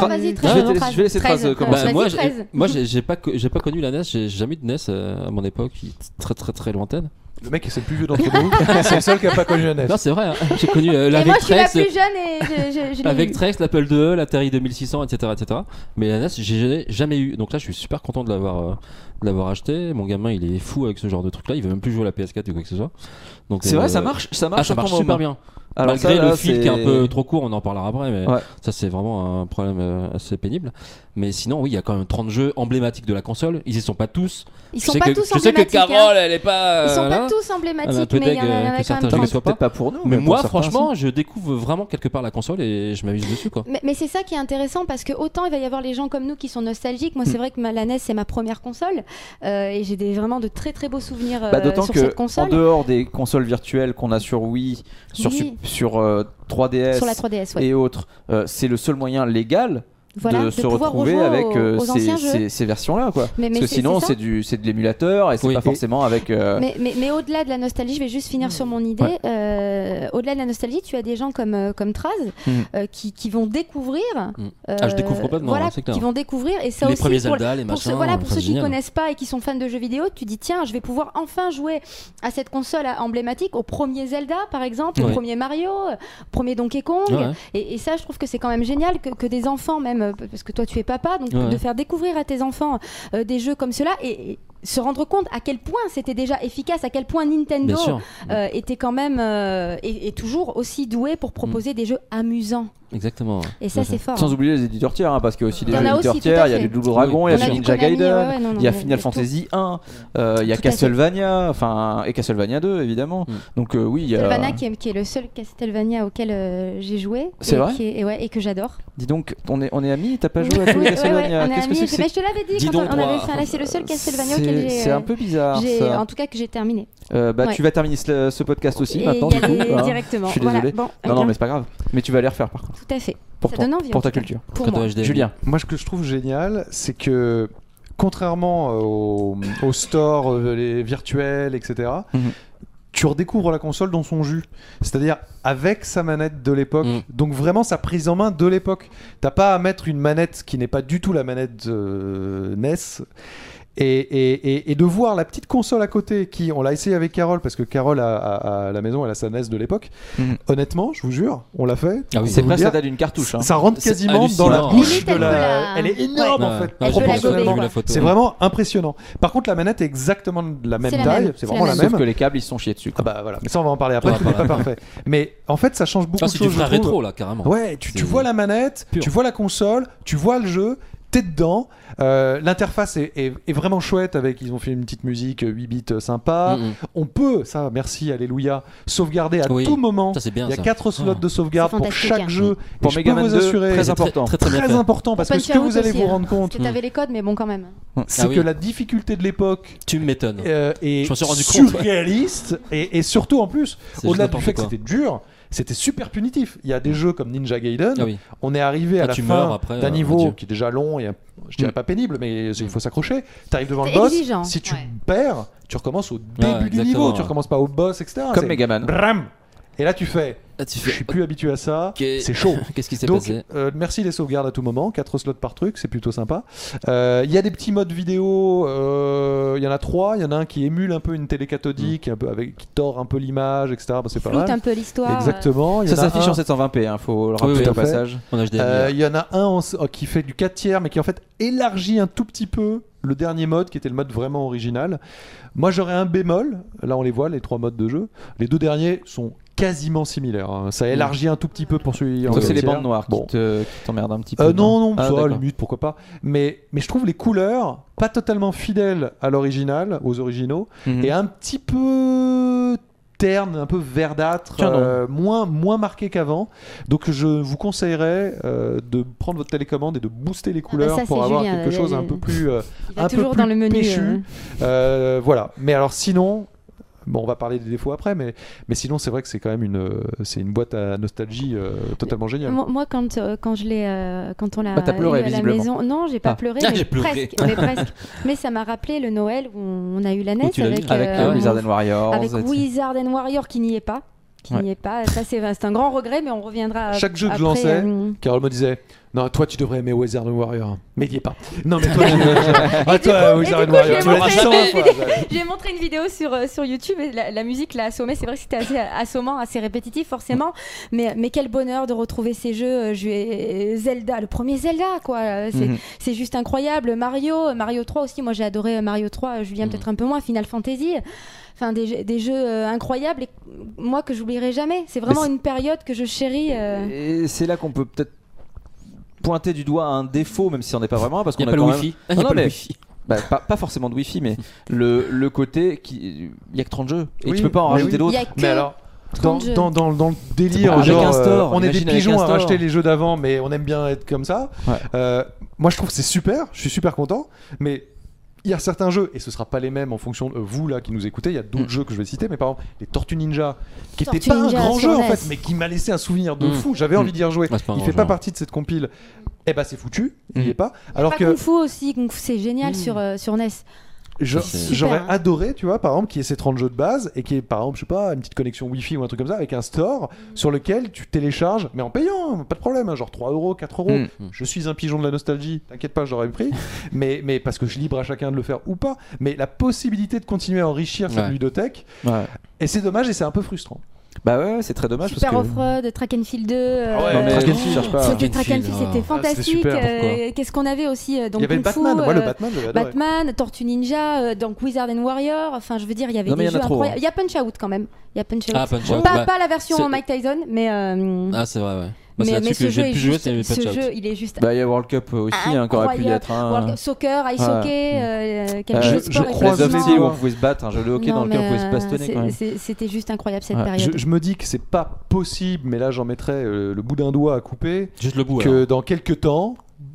je vais laisser 13 commencer. Moi j'ai pas connu la NES, j'ai jamais eu de NES à mon époque, très très très lointaine. Le mec c'est le plus vieux d'entre nous, c'est le seul qui a pas connu la NES. Non, c'est vrai, hein. J'ai connu la Vectrex. Moi je suis la plus jeune et la Vectrex, l'Apple II, l'Atari 2600, etc., etc. Mais la NES, j'ai jamais eu. Donc là, je suis super content de l'avoir acheté. Mon gamin, il est fou avec ce genre de truc-là. Il veut même plus jouer à la PS4 ou quoi que ce soit. Donc c'est vrai, ça marche. Ça marche super bien. Alors malgré le fil qui est un peu trop court, on en parlera après, mais ça c'est vraiment un problème assez pénible. Mais sinon, oui, il y a quand même 30 jeux emblématiques de la console. Ils y sont pas tous. Ils sont pas tous emblématiques. Je sais que Carole, elle est pas. Ils sont pas tous emblématiques, mais il y en a quand même. Ils sont peut-être pas pour nous. Mais moi, franchement, je découvre vraiment quelque part la console et je m'amuse dessus, quoi. Mais c'est ça qui est intéressant parce que autant il va y avoir les gens comme nous qui sont nostalgiques. Moi, c'est vrai que la NES c'est ma première console et j'ai vraiment de très très beaux souvenirs sur cette console. En dehors des consoles virtuelles qu'on a sur Wii, sur 3DS, sur la 3DS et autres, c'est le seul moyen légal de se retrouver avec ces versions-là, quoi. Parce que sinon, c'est de l'émulateur et c'est pas forcément avec. Mais au-delà de la nostalgie, je vais juste finir sur mon idée. Au-delà de la nostalgie, tu as des gens comme Traz qui vont découvrir. Je découvre pas de moi, c'est clair. Qui vont découvrir et ça les aussi. Premiers Zelda, les machins. Pour ceux qui connaissent pas et qui sont fans de jeux vidéo, tu dis tiens, je vais pouvoir enfin jouer à cette console emblématique, au premier Zelda par exemple, au premier Mario, au premier Donkey Kong. Et ça, je trouve que c'est quand même génial que des enfants même. Parce que toi tu es papa, donc de faire découvrir à tes enfants des jeux comme cela et se rendre compte à quel point c'était déjà efficace, à quel point Nintendo était quand même et toujours aussi doué pour proposer des jeux amusants. Exactement. Et ça c'est fort. Sans oublier les éditeurs tiers, parce qu'il y a aussi des éditeurs tiers, il y a les Double Dragon, il y a Ninja Gaiden, il y a Final Fantasy 1, il y a Castlevania, et Castlevania 2 évidemment. Donc oui, il y a Castlevania qui est le seul Castlevania auquel j'ai joué. C'est vrai. Et que j'adore. Dis donc, on est amis, t'as pas joué à tous les Castlevania? Qu'est-ce que c'est? Mais je te l'avais dit quand on avait fait. C'est le seul Castlevania auquel j'ai. C'est un peu bizarre. En tout cas que j'ai terminé. Tu vas terminer ce podcast aussi maintenant. Directement. Je suis désolé. Non, mais c'est pas grave. Mais tu vas aller refaire par contre. Tout à fait. Pour ta culture. Pour moi. Julien. Moi, ce que je trouve génial, c'est que contrairement aux stores les virtuels, etc., tu redécouvres la console dans son jus. C'est-à-dire avec sa manette de l'époque. Donc vraiment sa prise en main de l'époque. T'as pas à mettre une manette qui n'est pas du tout la manette NES. Et de voir la petite console à côté on l'a essayé avec Carole parce que Carole à la maison elle a sa NES de l'époque. Honnêtement, je vous jure, on l'a fait. C'est presque la date d'une cartouche. Ça rentre quasiment dans la bouche de la. Elle est énorme en fait. Proportionnellement. C'est vraiment impressionnant. Par contre, la manette est exactement de la même taille. C'est vraiment la même. Sauf que les câbles ils sont chiés dessus. Ah bah voilà. Mais ça on va en parler après. Tout n'est pas parfait. Mais en fait, ça change beaucoup de choses. C'est du vrai rétro là carrément. Ouais, tu vois la manette, tu vois la console, tu vois le jeu. T'es dedans, l'interface est vraiment chouette ils ont fait une petite musique 8 bits sympa. On peut, ça merci, alléluia, sauvegarder à tout moment. Ça, c'est bien, il y a 4 slots de sauvegarde pour chaque jeu. Pour Mega Man 2, très important. Très important parce que ce que vous allez vous rendre compte, tu avais les codes mais bon quand même. C'est que la difficulté de l'époque tu m'étonnes. Est surréaliste et surtout en plus, au-delà du fait que c'était dur, c'était super punitif. Il y a des jeux comme Ninja Gaiden, on est arrivé à la fin d'un niveau qui est déjà long et je dirais pas pénible, mais il faut s'accrocher. T'arrives devant le boss, si tu perds, tu recommences au début du niveau, tu recommences pas au boss, etc. Comme Mega Man. Et là tu fais, je suis plus habitué à ça, c'est chaud. Qu'est-ce qui s'est Donc, passé merci les sauvegardes à tout moment, 4 slots par truc, c'est plutôt sympa. Il y a des petits modes vidéo, il y en a 3, il y en a un qui émule un peu une télé cathodique, un peu qui tord un peu l'image, etc. Bah, c'est pas mal. un peu l'histoire. Exactement. Ça s'affiche en 720p, faut le rappeler au passage. Il y en a un qui fait du 4 tiers, mais qui en fait élargit un tout petit peu le dernier mode qui était le mode vraiment original. Moi j'aurais un bémol, là on les voit les 3 modes de jeu, les 2 derniers sont quasiment similaires, ça élargit un tout petit peu pour celui en c'est les bandes noires qui t'emmerdent un petit peu. Non, ça limite pourquoi pas, mais je trouve les couleurs pas totalement fidèles à l'original, aux originaux, et un petit peu terne, un peu verdâtre, moins marqué qu'avant. Donc je vous conseillerais de prendre votre télécommande et de booster les couleurs pour avoir quelque chose un peu plus dans le menu, péchu. Voilà. Mais alors sinon, on va parler des défauts après, mais sinon c'est vrai que c'est quand même une boîte à nostalgie totalement géniale. Moi quand on l'a t'as pleuré, eu à la maison, non j'ai pas pleuré, mais j'ai pleuré. presque. Mais ça m'a rappelé le Noël où on a eu la NES avec Wizard and Warrior. Avec Wizard and Warrior qui n'y est pas. qui n'y est pas. Ça, c'est un grand regret, mais on reviendra. Chaque jeu que je après, lançais, Carole me disait non, toi tu devrais aimer Wizard Warrior, mais il n'y est pas. Non, mais toi, toi Wizard Warrior, tu l'as dit 100 fois. J'ai montré une vidéo sur YouTube et la musique l'a assommé. C'est vrai que c'était assez assommant, assez répétitif forcément, mais quel bonheur de retrouver ces jeux. Zelda, le premier Zelda, quoi. C'est juste incroyable. Mario 3 aussi. Moi, j'ai adoré Mario 3. Julien peut-être un peu moins. Final Fantasy. Enfin, des jeux incroyables et moi que j'oublierai jamais. C'est vraiment une période que je chéris. Et c'est là qu'on peut peut-être pointer du doigt un défaut, même si on n'est pas vraiment, parce qu'on a pas le Wi-Fi. Pas forcément de Wi-Fi, mais le côté il y a que 30 jeux et tu peux pas en rajouter d'autres. Mais alors dans le délire, genre on est des pigeons à racheter les jeux d'avant, mais on aime bien être comme ça. Moi, je trouve que c'est super. Je suis super content, mais il y a certains jeux, et ce ne sera pas les mêmes en fonction de vous là qui nous écoutez, il y a d'autres jeux que je vais citer, mais par exemple les Tortues Ninja, qui n'était pas un grand jeu en fait, mais qui m'a laissé un souvenir de fou, j'avais envie d'y rejouer. Il fait pas partie de cette compile, et bah c'est foutu, il n'y est pas. Alors que Kung Fu aussi, Kung Fu c'est génial sur NES. J'aurais adoré, tu vois, par exemple, qu'il y ait ces 30 jeux de base et qu'il y ait, par exemple, je sais pas, une petite connexion Wi-Fi ou un truc comme ça avec un store sur lequel tu télécharges, mais en payant, pas de problème, hein, genre 3 €, 4 €. Je suis un pigeon de la nostalgie, t'inquiète pas, j'aurais pris, mais parce que je libre à chacun de le faire ou pas. Mais la possibilité de continuer à enrichir cette ludothèque, et c'est dommage et c'est un peu frustrant. Bah ouais, c'est très dommage. Super parce que... Off-Road, Track and Field 2. Non, mais Track and Field, cherche pas. Track and Field, c'était fantastique. Qu'est-ce qu'on avait aussi donc il y avait le Batman, moi le Batman, j'avais adoré. Batman, Tortue Ninja, donc Wizard and Warrior. Enfin, je veux dire, il y avait des jeux incroyables. Il y a Punch Out quand même. Il y a Punch Out. Pas la version Mike Tyson, mais. Ah, c'est vrai, ouais. Mais ce jeu, il est juste. Bah, il y a World Cup aussi, qui aurait pu y être. Soccer, ice hockey, quel jeu de sport. Où on pouvait se battre, un jeu de hockey dans lequel on pouvait se bastonner. C'était juste incroyable cette période. Je me dis que c'est pas possible, mais là j'en mettrais le bout d'un doigt à couper. Juste le bout. Que dans quelques temps,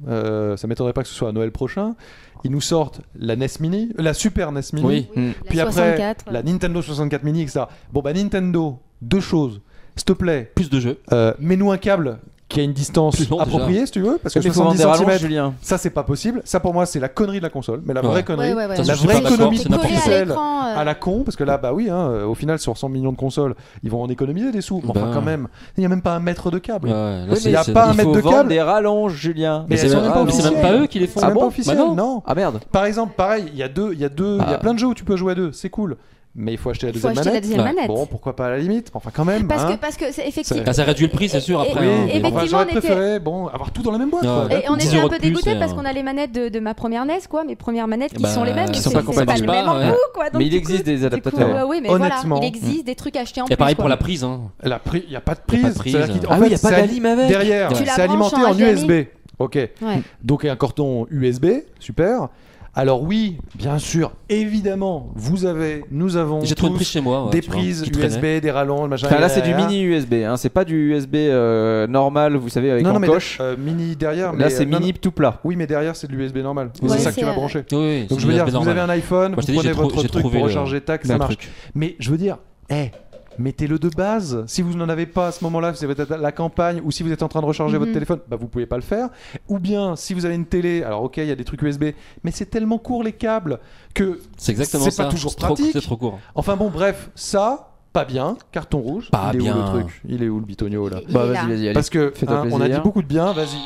ça m'étonnerait pas que ce soit à Noël prochain, ils nous sortent la NES Mini, la Super NES Mini, puis après la Nintendo 64 Mini, etc. Bon bah Nintendo, deux choses. S'il te plaît, plus de jeux. Mets-nous un câble qui a une distance appropriée, si tu veux, parce que 70 cm, ça c'est pas possible. Ça pour moi c'est la connerie de la console, mais la vraie connerie, la vraie économie de pixels à la con, parce que là bah oui, au final sur 100 millions de consoles, ils vont en économiser des sous. Mais enfin quand même, il n'y a même pas un mètre de câble. Il n'y a pas un mètre de câble. Des rallonges, Julien. Mais c'est même pas eux qui les font. C'est même pas officiel, non. Ah merde. Par exemple, pareil, il y a plein de jeux où tu peux jouer à deux, c'est cool. Mais il faut acheter la deuxième manette. Bon, pourquoi pas à la limite. Enfin, quand même. Parce que effectivement. Ça réduit le prix, c'est sûr. Après, effectivement, j'aurais préféré avoir tout dans la même boîte. Et on était un peu dégoûtés parce qu'on a les manettes de ma première NES, quoi. Mes premières manettes qui sont les mêmes. Qui sont pas compatibles. Mais il existe des adaptateurs. Oui, mais voilà, il existe des trucs achetés en plus. Et pareil pour la prise. Il n'y a pas de prise. Ah oui, il n'y a pas d'alim avec. Derrière, c'est alimenté en USB. Ok. Donc, un carton USB, super. Alors oui, bien sûr, évidemment, nous avons j'ai trouvé une prise chez moi, des prises USB, des rallonges, machin. Enfin, là, c'est du mini USB, c'est pas du USB normal, vous savez, avec encoche. Mini derrière. Là, c'est mini tout plat. Oui, mais derrière, c'est de l'USB normal. C'est ça que tu vas brancher. Oui, donc je veux dire, vous avez un iPhone, vous prenez votre truc pour recharger, tac, ça marche. Mais je veux dire, mettez-le de base. Si vous n'en avez pas à ce moment-là, si vous êtes à la campagne ou si vous êtes en train de recharger votre téléphone, bah vous pouvez pas le faire. Ou bien si vous avez une télé, alors ok, il y a des trucs USB, mais c'est tellement court les câbles que c'est pas toujours pratique. C'est trop court. Enfin bon, bref, ça. Pas bien, carton rouge. Il est où le truc ? Il est où le bitonio là ? Bah vas-y. Parce que on a dit beaucoup de bien, vas-y.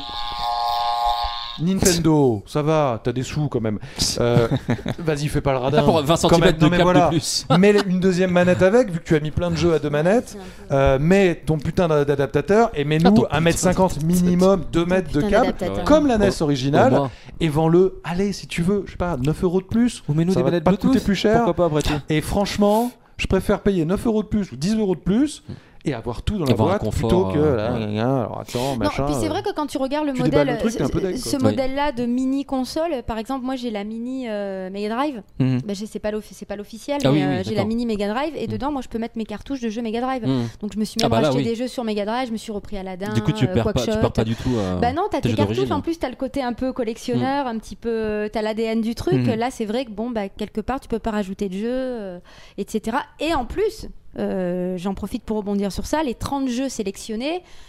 Nintendo, ça va, t'as des sous quand même. Vas-y, fais pas le radin. Pour 20 cm de câble de plus. Mets une deuxième manette avec, vu que tu as mis plein de jeux à deux manettes. Mets ton putain d'adaptateur et mets-nous 1m50 minimum, 2 mètres de câble, comme la NES originale. Et vends-le, allez, si tu veux, je sais pas, 9 € de plus. Ou mets-nous des manettes pas te coûter plus cher. Pourquoi pas après tout. Et franchement, je préfère payer 9 € de plus ou 10 € de plus. Et avoir tout dans la boîte plutôt que alors attends, machin. Puis c'est vrai que quand tu regardes le modèle, ce modèle-là de mini console, par exemple, moi j'ai la mini Mega Drive. C'est pas l'officiel, mais j'ai la mini Mega Drive et dedans, moi je peux mettre mes cartouches de jeux Mega Drive. Donc je me suis même acheté des jeux sur Mega Drive, je me suis repris Aladdin. Du coup, tu perds pas du tout. Bah non, t'as tes cartouches. En plus, t'as le côté un peu collectionneur, un petit peu, t'as l'ADN du truc. Là, c'est vrai que quelque part, tu peux pas rajouter de jeux, etc. Et en plus. J'en profite pour rebondir sur ça, les 30 jeux sélectionnés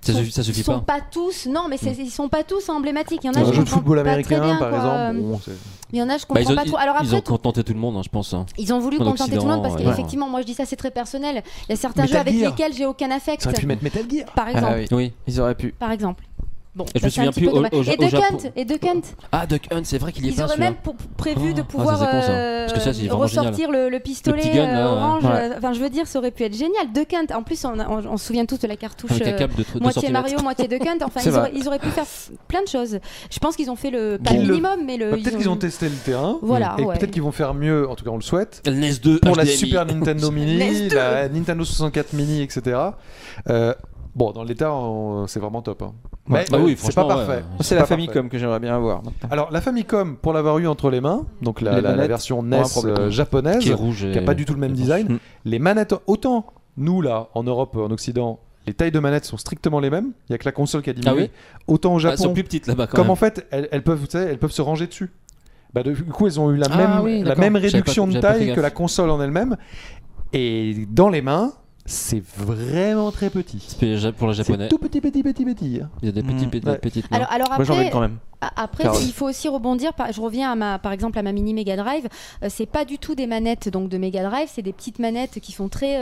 Ça suffit sont pas tous. Non, mais ils sont pas tous emblématiques. Il y en a. Un je jeu de football pas américain, très bien, par exemple. Bon, il y en a, je comprends pas trop. Alors ils après, ont contenté tout le monde, je pense. ils ont voulu contenter tout le monde parce qu'effectivement, moi je dis ça, c'est très personnel. Il y a certains jeux avec lesquels j'ai aucun affect. Ça aurait pu mettre Metal Gear. Par exemple. Oui, ils auraient pu. Par exemple. Bon, je me souviens plus et Duck Hunt. Ah, Duck Hunt, c'est vrai qu'il y est Ils pas. auraient même prévu de pouvoir ressortir le pistolet orange. Enfin, je veux dire, ça aurait pu être génial. Duck Hunt. En plus, on se souvient tous de la cartouche moitié Mario, moitié Duck Hunt. Enfin, ils auraient pu faire plein de choses. Je pense qu'ils ont fait le pas minimum, mais le. Peut-être qu'ils ont testé le terrain. Voilà. Et peut-être qu'ils vont faire mieux. En tout cas, on le souhaite. Le NES 2 pour la Super Nintendo Mini, la Nintendo 64 Mini, etc. Bon, dans l'état, c'est vraiment top. Mais oui, c'est pas parfait. C'est la Famicom que j'aimerais bien avoir. Alors, la Famicom, pour l'avoir eu entre les mains, donc la version NES japonaise, qui est rouge, qui a pas du tout le même design, les manettes, autant nous là, en Europe, en Occident, les tailles de manettes sont strictement les mêmes. Il y a que la console qui a diminué. Autant au Japon, elles sont plus petites là-bas. Comme en fait, elles peuvent se ranger dessus. Du coup, elles ont eu la même réduction de taille que la console en elle-même. Et dans les mains, c'est vraiment très petit. Pour les japonais. C'est tout petit. Il y a des petites mains. Alors après, moi j'en ai quand même. Après, il faut aussi rebondir. Je reviens par exemple à ma mini Mega Drive. C'est pas du tout des manettes donc de Mega Drive, c'est des petites manettes qui font très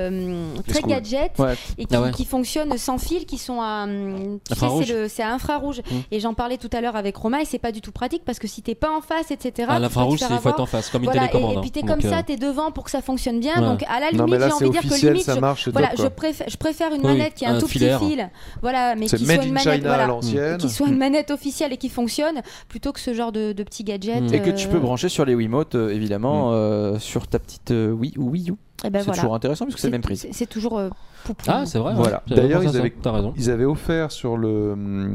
gadget et qui fonctionnent sans fil, qui sont à c'est à infrarouge. Et j'en parlais tout à l'heure avec Roma et c'est pas du tout pratique parce que si t'es pas en face, etc. L'infrarouge, il faut être en face, comme une télécommande. Et puis t'es comme ça, t'es devant pour que ça fonctionne bien. Donc à la limite, j'ai envie de dire que limite, je préfère une manette qui a un tout petit fil, voilà, mais qui soit une manette officielle et qui fonctionne plutôt que ce genre de petits gadgets et que tu peux brancher sur les Wiimote évidemment sur ta petite Wii ou Wii U. C'est toujours intéressant puisque c'est le même prix. C'est toujours Ah, c'est vrai. Voilà. D'ailleurs, ils avaient offert sur le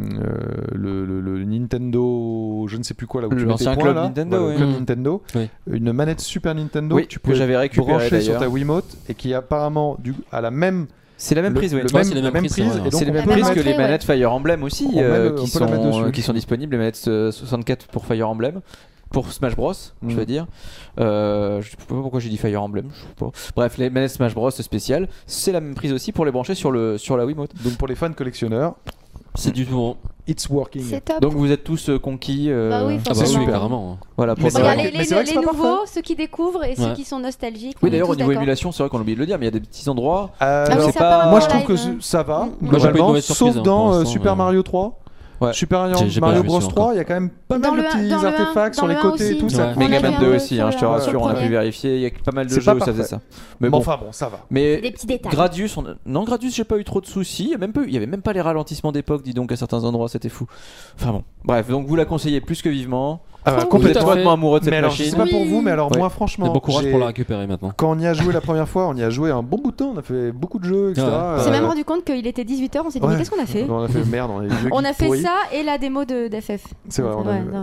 Nintendo, je ne sais plus quoi là où tu mets tes points là, Nintendo, Club Nintendo, une manette Super Nintendo que tu peux brancher sur ta Wiimote et qui apparemment a la même. C'est la même prise, oui. C'est la même prise. C'est la même prise que les manettes Fire Emblem aussi, qui sont disponibles, les manettes 64 pour Fire Emblem. Pour Smash Bros, je veux dire. Je sais pas pourquoi j'ai dit Fire Emblem. Je sais pas. Bref, les manettes Smash Bros spéciales, c'est la même prise aussi pour les brancher sur la Wiimote. Donc pour les fans collectionneurs, c'est du tout bon. It's working. C'est top. Donc vous êtes tous conquis. Bah oui, c'est super. Carrément. Voilà. Pour les nouveaux, ceux qui découvrent et ceux qui sont nostalgiques. Oui, d'ailleurs au niveau émulation, c'est vrai qu'on a oublié de le dire, mais il y a des petits endroits. Moi je trouve que ça va. Globalement, sauf dans Super Mario 3. Super Mario Bros 3, il y a quand même pas mal de petits artefacts sur les côtés et tout ça. Mega Man 2 aussi, je te rassure, on a pu vérifier. Il y a pas mal de jeux où ça faisait ça. Mais bon, enfin bon, ça va. Mais des petits détails. Gradius, j'ai pas eu trop de soucis. Il y avait même pas les ralentissements d'époque, dis donc à certains endroits, c'était fou. Enfin bon, bref, donc vous la conseillez plus que vivement. Complètement amoureux de cette machine. Je sais pas pour vous, mais alors moi franchement, bon courage pour la récupérer maintenant. Quand on y a joué la première fois, on y a joué un bon bout de temps, on a fait beaucoup de jeux, etc. On s'est même rendu compte qu'il était 18h, on s'est dit mais qu'est-ce qu'on a fait? On a fait merde, on a fait ça et la démo d'FF. C'est vrai,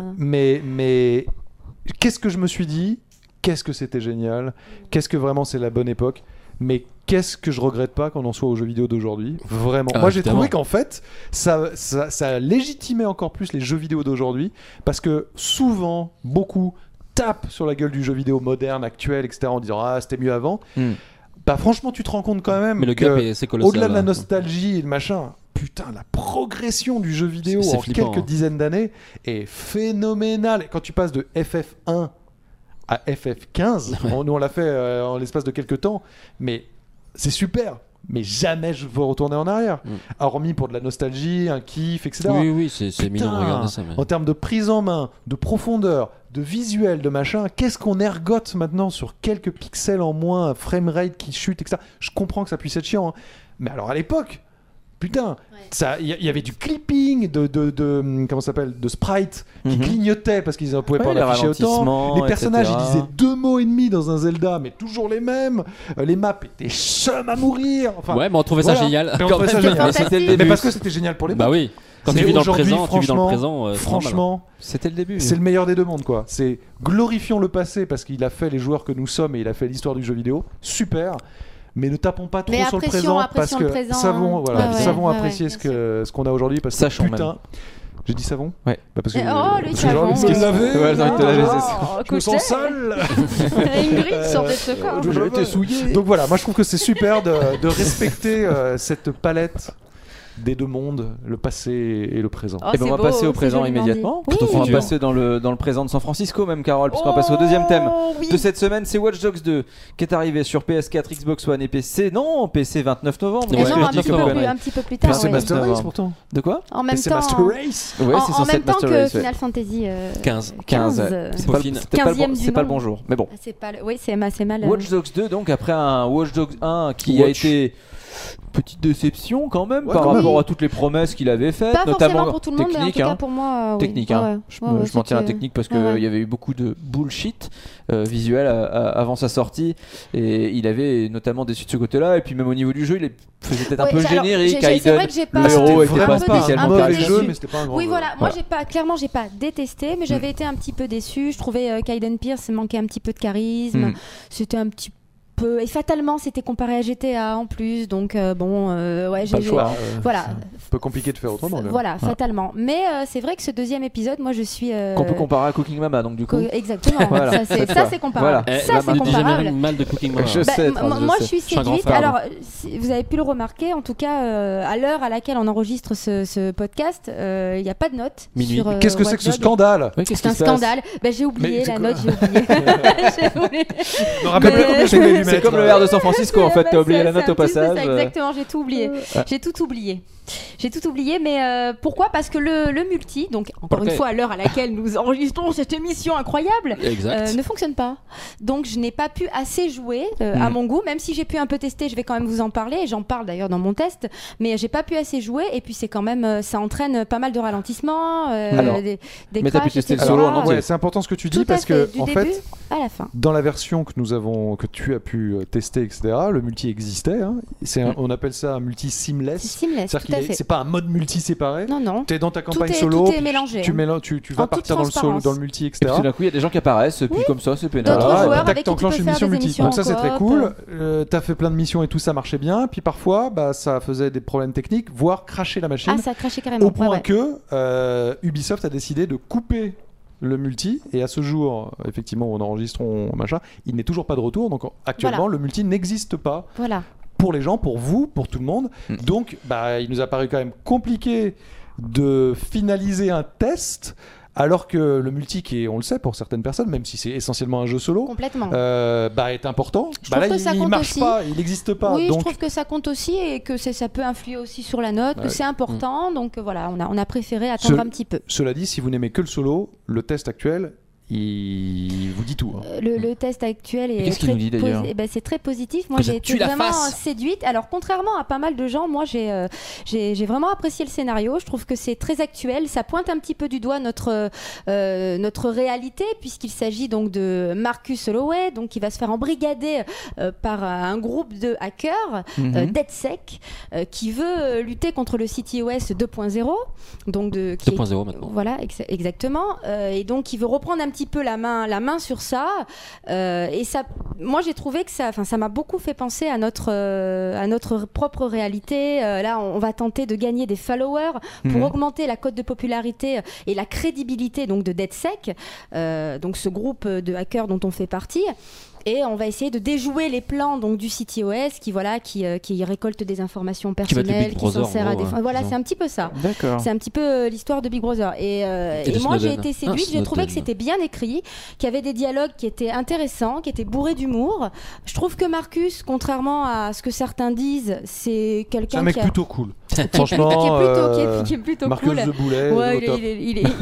mais qu'est-ce que je me suis dit? Qu'est-ce que c'était génial? Qu'est-ce que vraiment c'est la bonne époque? Mais qu'est-ce que je regrette pas qu'on en soit aux jeux vidéo d'aujourd'hui? Vraiment. Moi, j'ai trouvé qu'en fait, ça légitimait encore plus les jeux vidéo d'aujourd'hui parce que souvent, beaucoup tapent sur la gueule du jeu vidéo moderne, actuel, etc. en disant ah c'était mieux avant. Bah franchement, tu te rends compte quand même. Mais le gap c'est colossal. Au-delà de la nostalgie et le machin. Putain, la progression du jeu vidéo en quelques dizaines d'années est phénoménale. Quand tu passes de FF1 à FF15, nous on l'a fait en l'espace de quelques temps, mais c'est super. Mais jamais je veux retourner en arrière. Hormis pour de la nostalgie, un kiff, etc. Oui, c'est mignon de regarder ça. Mais... En termes de prise en main, de profondeur, de visuel, de machin, qu'est-ce qu'on ergote maintenant sur quelques pixels en moins, framerate qui chute, etc. Je comprends que ça puisse être chiant, hein. Mais alors à l'époque, putain, il y avait du clipping, comment ça s'appelle, de sprites qui clignotaient parce qu'ils ne pouvaient pas en afficher autant. Les personnages, ils disaient 2 mots et demi dans un Zelda, mais toujours les mêmes. Les maps étaient chum à mourir. Enfin, mais on trouvait ça génial. Mais parce que c'était génial pour les Bah oui. Quand tu vis dans le présent, franchement, c'était le début. C'est le meilleur des deux mondes, quoi. C'est glorifions le passé parce qu'il a fait les joueurs que nous sommes et il a fait l'histoire du jeu vidéo. Super. Mais ne tapons pas trop sur le présent parce que savons apprécier ce qu'on a aujourd'hui parce que putain, j'ai dit savon. Ouais. Parce que le savon. Parce que je me sens sale. Ingrid sort de ce corps. J'ai été souillé. Donc voilà, moi je trouve que c'est super de respecter cette palette des deux mondes, le passé et le présent. Et ben on va passer au présent immédiatement. On va passer dans le présent de San Francisco même, Carole, puisqu'on va passer au deuxième thème de cette semaine. C'est Watch Dogs 2 qui est arrivé sur PS4, Xbox One et PC. Non, PC 29 novembre. Non, un petit peu plus tard. C'est Master Race pourtant. De quoi? En même PC temps. Master Race. Ouais, c'est en même temps Master que Race, Final Fantasy 15. C'est pas le bon jour, mais bon. Oui, c'est mal. Watch Dogs 2, donc après un Watch Dogs 1 qui a été petite déception quand même par rapport à toutes les promesses qu'il avait faites, pas notamment forcément pour tout le monde, mais en tout cas pour moi technique. Je m'en tiens à la technique parce qu'il y avait eu beaucoup de bullshit visuel avant sa sortie et il avait notamment déçu de ce côté-là, et puis même au niveau du jeu il faisait peut-être un peu générique. C'est vrai que j'ai pas, le héros était pas spécialement mauvais jeu, mais c'était pas un grand jeu. Voilà, moi j'ai pas détesté, mais j'avais été un petit peu déçu. Je trouvais Kayden Pierce manquait un petit peu de charisme, c'était un petit peu, et fatalement c'était comparé à GTA en plus, donc j'ai le choix, voilà, un peu compliqué de faire autrement. Voilà, fatalement. Mais c'est vrai que ce deuxième épisode, moi je suis qu'on peut comparer à Cooking Mama, donc du coup exactement. Voilà, ça c'est comparable. Voilà. Ça c'est comparable. Mal de Cooking Mama. Moi je suis séduite. Alors vous avez pu le remarquer, en tout cas à l'heure à laquelle on enregistre ce podcast, il n'y a pas de note. Qu'est-ce que c'est que ce scandale? C'est un scandale. J'ai oublié la note, j'ai oublié. C'est comme le verre de San Francisco en fait, t'as oublié la note au passage. Exactement, j'ai tout oublié. J'ai tout oublié, mais pourquoi? Parce que le multi, donc encore une fois à l'heure à laquelle nous enregistrons cette émission incroyable, ne fonctionne pas. Donc je n'ai pas pu assez jouer à mon goût, même si j'ai pu un peu tester, je vais quand même vous en parler, et j'en parle d'ailleurs dans mon test, mais j'ai pas pu assez jouer, et puis c'est quand même, ça entraîne pas mal de ralentissements, des mais t'as pu tester le solo en entier. C'est important ce que tu dis, parce que en fait, à la fin, dans la version que tu as pu tester, etc., le multi existait. On appelle ça un multi seamless. C'est pas un mode multi séparé. Non. Tu es dans ta campagne solo. Tout est mélangé. Tu vas partir dans le multi, etc. Et puis tout d'un coup, il y a des gens qui apparaissent, puis comme ça, c'est pénal. D'autres joueurs avec qui tu peux une faire mission des multi. émissions. Donc ça, c'est très cool. T'as fait plein de missions et tout, ça marchait bien. Puis parfois, ça faisait des problèmes techniques, voire cracher la machine. Ça crachait carrément. Au point que Ubisoft a décidé de couper le multi, et à ce jour, effectivement, on enregistre il n'est toujours pas de retour, donc actuellement le multi n'existe pas pour les gens, pour vous, pour tout le monde. Donc il nous a paru quand même compliqué de finaliser un test, alors que le multi, qui est, on le sait pour certaines personnes, même si c'est essentiellement un jeu solo, complètement, est important. Là il marche pas, il n'existe pas. Oui, donc... je trouve que ça compte aussi, et que ça peut influer aussi sur la note, que c'est important. Donc voilà, on a préféré attendre un petit peu. Cela dit, si vous n'aimez que le solo, le test actuel, il vous dit tout. Le test actuel est qu'est-ce qu'il nous dit d'ailleurs? C'est très positif. Moi, j'ai été vraiment séduite. Alors, contrairement à pas mal de gens, moi, j'ai vraiment apprécié le scénario. Je trouve que c'est très actuel. Ça pointe un petit peu du doigt notre réalité, puisqu'il s'agit donc de Marcus Holloway, donc qui va se faire embrigader par un groupe de hackers, DedSec, qui veut lutter contre le CityOS 2.0. Donc 2.0 maintenant. Voilà, exactement. Et donc, il veut reprendre un petit peu la main sur ça, et ça, moi j'ai trouvé que ça m'a beaucoup fait penser à notre propre réalité. Là on va tenter de gagner des followers pour augmenter la cote de popularité et la crédibilité donc de DedSec, donc ce groupe de hackers dont on fait partie. Et on va essayer de déjouer les plans donc du CityOS qui récolte des informations personnelles, qui s'en sert à des fins. Voilà, c'est un petit peu ça. D'accord. C'est un petit peu l'histoire de Big Brother. Et moi j'ai été séduite, j'ai trouvé que c'était bien écrit, qu'il y avait des dialogues qui étaient intéressants, qui étaient bourrés d'humour. Je trouve que Marcus, contrairement à ce que certains disent, c'est quelqu'un un mec plutôt cool. Franchement, qui est plutôt Marcus cool. de Boulet, ouais, il est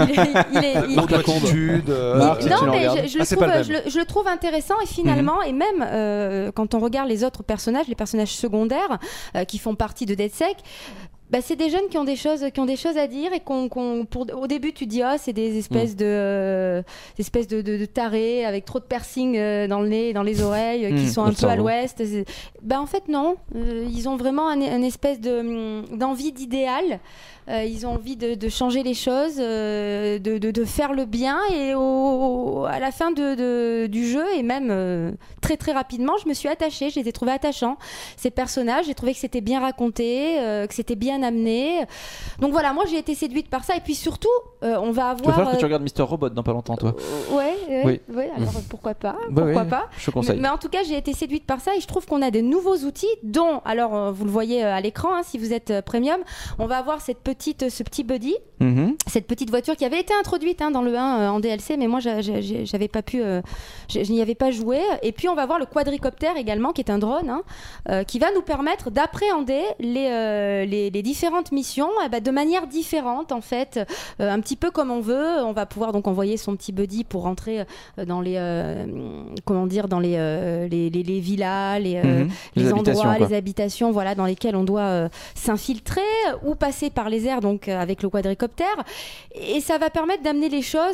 non mais je le trouve intéressant, et finalement, et même quand on regarde les autres personnages, les personnages secondaires qui font partie de DedSec, c'est des jeunes qui ont des choses à dire, et au début tu dis c'est des espèces de tarés avec trop de piercing dans le nez, dans les oreilles, qui sont un peu à l'ouest. En fait non, ils ont vraiment une espèce d'envie d'idéal. Ils ont envie de changer les choses, de faire le bien, et à la fin du jeu, et même très très rapidement, je me suis attachée, je les ai trouvés attachants, ces personnages. J'ai trouvé que c'était bien raconté, que c'était bien bien amené. Donc voilà, moi j'ai été séduite par ça. Et puis surtout, on va avoir. Il va falloir que tu regardes Mr. Robot dans pas longtemps, toi. Oui. Alors pourquoi pas, pas. Je te conseille. Mais en tout cas, j'ai été séduite par ça et je trouve qu'on a des nouveaux outils, dont, alors vous le voyez à l'écran, si vous êtes premium, on va avoir ce petit buddy, cette petite voiture qui avait été introduite dans le 1 en DLC, mais moi j'avais pas pu, je n'y avais pas joué. Et puis on va voir le quadricoptère également, qui est un drone, qui va nous permettre d'appréhender les différentes missions de manière différente en fait, un petit peu comme on veut. On va pouvoir donc envoyer son petit buddy pour rentrer dans les les villas, les endroits, les habitations, voilà, dans lesquels on doit s'infiltrer ou passer par les airs, donc avec le quadricoptère. Et ça va permettre d'amener les choses,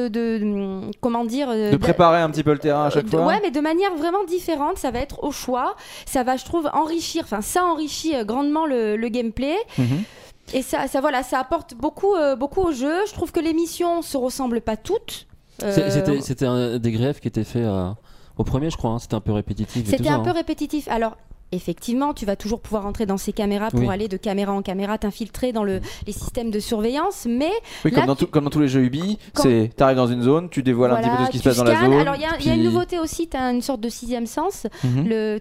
de préparer un petit peu le terrain à chaque fois. Ouais, mais de manière vraiment différente. Ça va être au choix. Ça va, je trouve, ça enrichit grandement le gameplay. Et ça apporte beaucoup au jeu. Je trouve que les missions se ressemblent pas toutes. C'était un des griefs qui était fait au premier, je crois. C'était un peu répétitif. C'était un peu répétitif. Alors, effectivement, tu vas toujours pouvoir entrer dans ces caméras pour aller de caméra en caméra, t'infiltrer dans les systèmes de surveillance, mais comme dans tous les jeux Ubi, t'arrives dans une zone, tu dévoiles un petit peu tout ce qui se passe dans la zone. Alors il y a une nouveauté aussi, t'as une sorte de sixième sens, le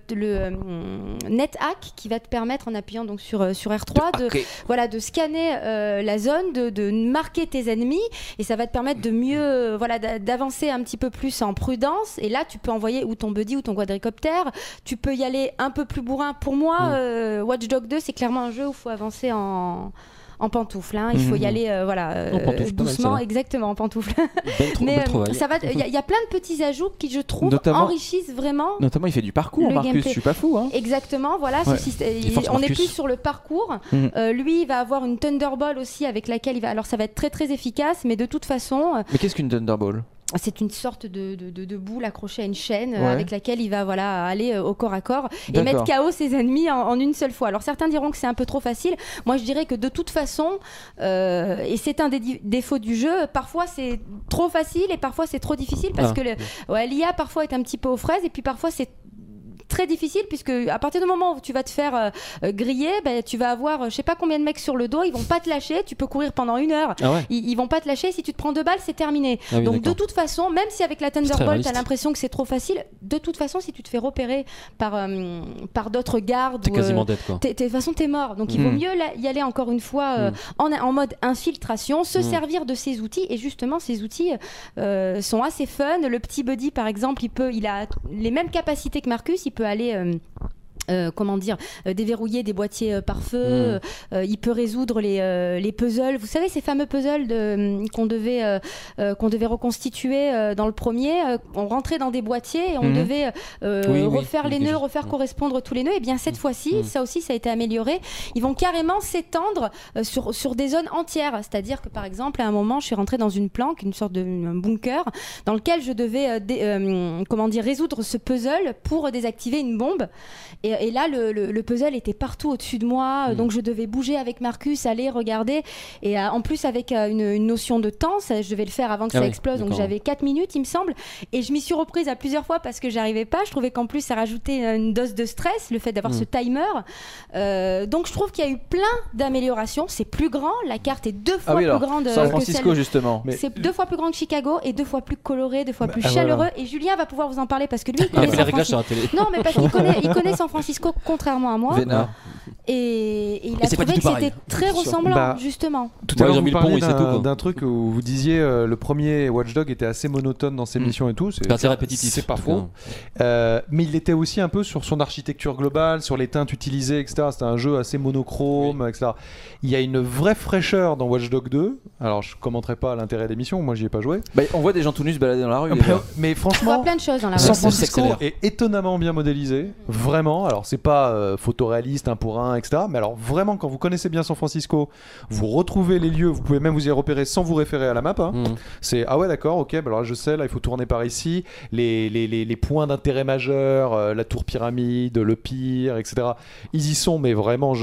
NetHack, qui va te permettre, en appuyant donc sur R3, de scanner la zone, de marquer tes ennemis, et ça va te permettre de mieux d'avancer un petit peu plus en prudence. Et là tu peux envoyer ou ton buddy ou ton quadricoptère, tu peux y aller un peu plus bourrin. Pour moi, Watch Dogs 2, c'est clairement un jeu où il faut avancer en pantoufles. Il faut y aller doucement, exactement, en pantoufles. Mais il y a plein de petits ajouts qui, je trouve, enrichissent vraiment. Notamment, il fait du parcours, Marcus. Gameplay. Je suis pas fou. Exactement, voilà. On est plus sur le parcours. Lui, il va avoir une Thunderball aussi, avec laquelle il va. Alors, ça va être très très efficace, mais de toute façon. Mais qu'est-ce qu'une Thunderball ? C'est une sorte de boule accrochée à une chaîne avec laquelle il va aller au corps à corps et mettre KO ses ennemis en une seule fois. Alors certains diront que c'est un peu trop facile. Moi je dirais que de toute façon, et c'est un des défauts du jeu, parfois c'est trop facile et parfois c'est trop difficile parce que l'IA parfois est un petit peu aux fraises et puis parfois c'est très difficile, puisque à partir du moment où tu vas te faire griller, tu vas avoir je sais pas combien de mecs sur le dos, ils vont pas te lâcher, tu peux courir pendant 1 heure, ils vont pas te lâcher, si tu te prends 2 balles c'est terminé. Donc de toute façon, même si avec la Thunderbolt t'as l'impression que c'est trop facile, de toute façon si tu te fais repérer par d'autres gardes, t'es quasiment dead quoi. De toute façon t'es mort, donc il vaut mieux y aller encore une fois en mode infiltration, se servir de ces outils, et justement ces outils sont assez fun. Le petit buddy par exemple, il a les mêmes capacités que Marcus, il peut aller déverrouiller des boîtiers pare-feu, il peut résoudre les puzzles, vous savez, ces fameux puzzles qu'on devait reconstituer dans le premier, on rentrait dans des boîtiers et on devait refaire les nœuds, refaire correspondre tous les nœuds. Et bien cette fois-ci, ça aussi ça a été amélioré, ils vont carrément s'étendre sur des zones entières, c'est-à-dire que par exemple à un moment je suis rentrée dans une planque, une sorte de bunker dans lequel je devais résoudre ce puzzle pour désactiver une bombe. Et là, le puzzle était partout au-dessus de moi, donc je devais bouger avec Marcus, aller regarder. Et en plus, avec une notion de temps, je devais le faire avant que ça explose, donc j'avais 4 minutes, il me semble. Et je m'y suis reprise à plusieurs fois parce que j'arrivais pas. Je trouvais qu'en plus, ça rajoutait une dose de stress, le fait d'avoir ce timer. Donc je trouve qu'il y a eu plein d'améliorations. C'est plus grand, la carte est 2 fois plus grande San Francisco, justement. C'est 2 fois plus grand que Chicago et 2 fois plus coloré, 2 fois plus chaleureux. Et Julien va pouvoir vous en parler parce que lui, il connaît San Francisco. Non, mais parce qu'il connaît San Francisco, contrairement à moi. Et il a trouvé que c'était très ressemblant, justement. Tout à l'heure, vous parliez d'un truc où vous disiez le premier Watch Dogs était assez monotone dans ses missions et tout. C'est répétitif. C'est pas faux. Mais il était aussi un peu sur son architecture globale, sur les teintes utilisées, etc. C'était un jeu assez monochrome, etc. Il y a une vraie fraîcheur dans Watch Dogs 2. Alors, je commenterai pas l'intérêt des missions, moi j'y ai pas joué. On voit des gens tout nus se balader dans la rue. Mais franchement, on voit plein de choses dans la rue. San Francisco est étonnamment bien modélisé. Vraiment. Alors, c'est pas photoréaliste, 1 pour 1, etc. Mais alors, vraiment, quand vous connaissez bien San Francisco, vous retrouvez les lieux, vous pouvez même vous y repérer sans vous référer à la map. C'est ah ouais, d'accord, ok, alors là je sais, là il faut tourner par ici. Les points d'intérêt majeurs, la tour pyramide, le pire, etc. Ils y sont, mais vraiment genre.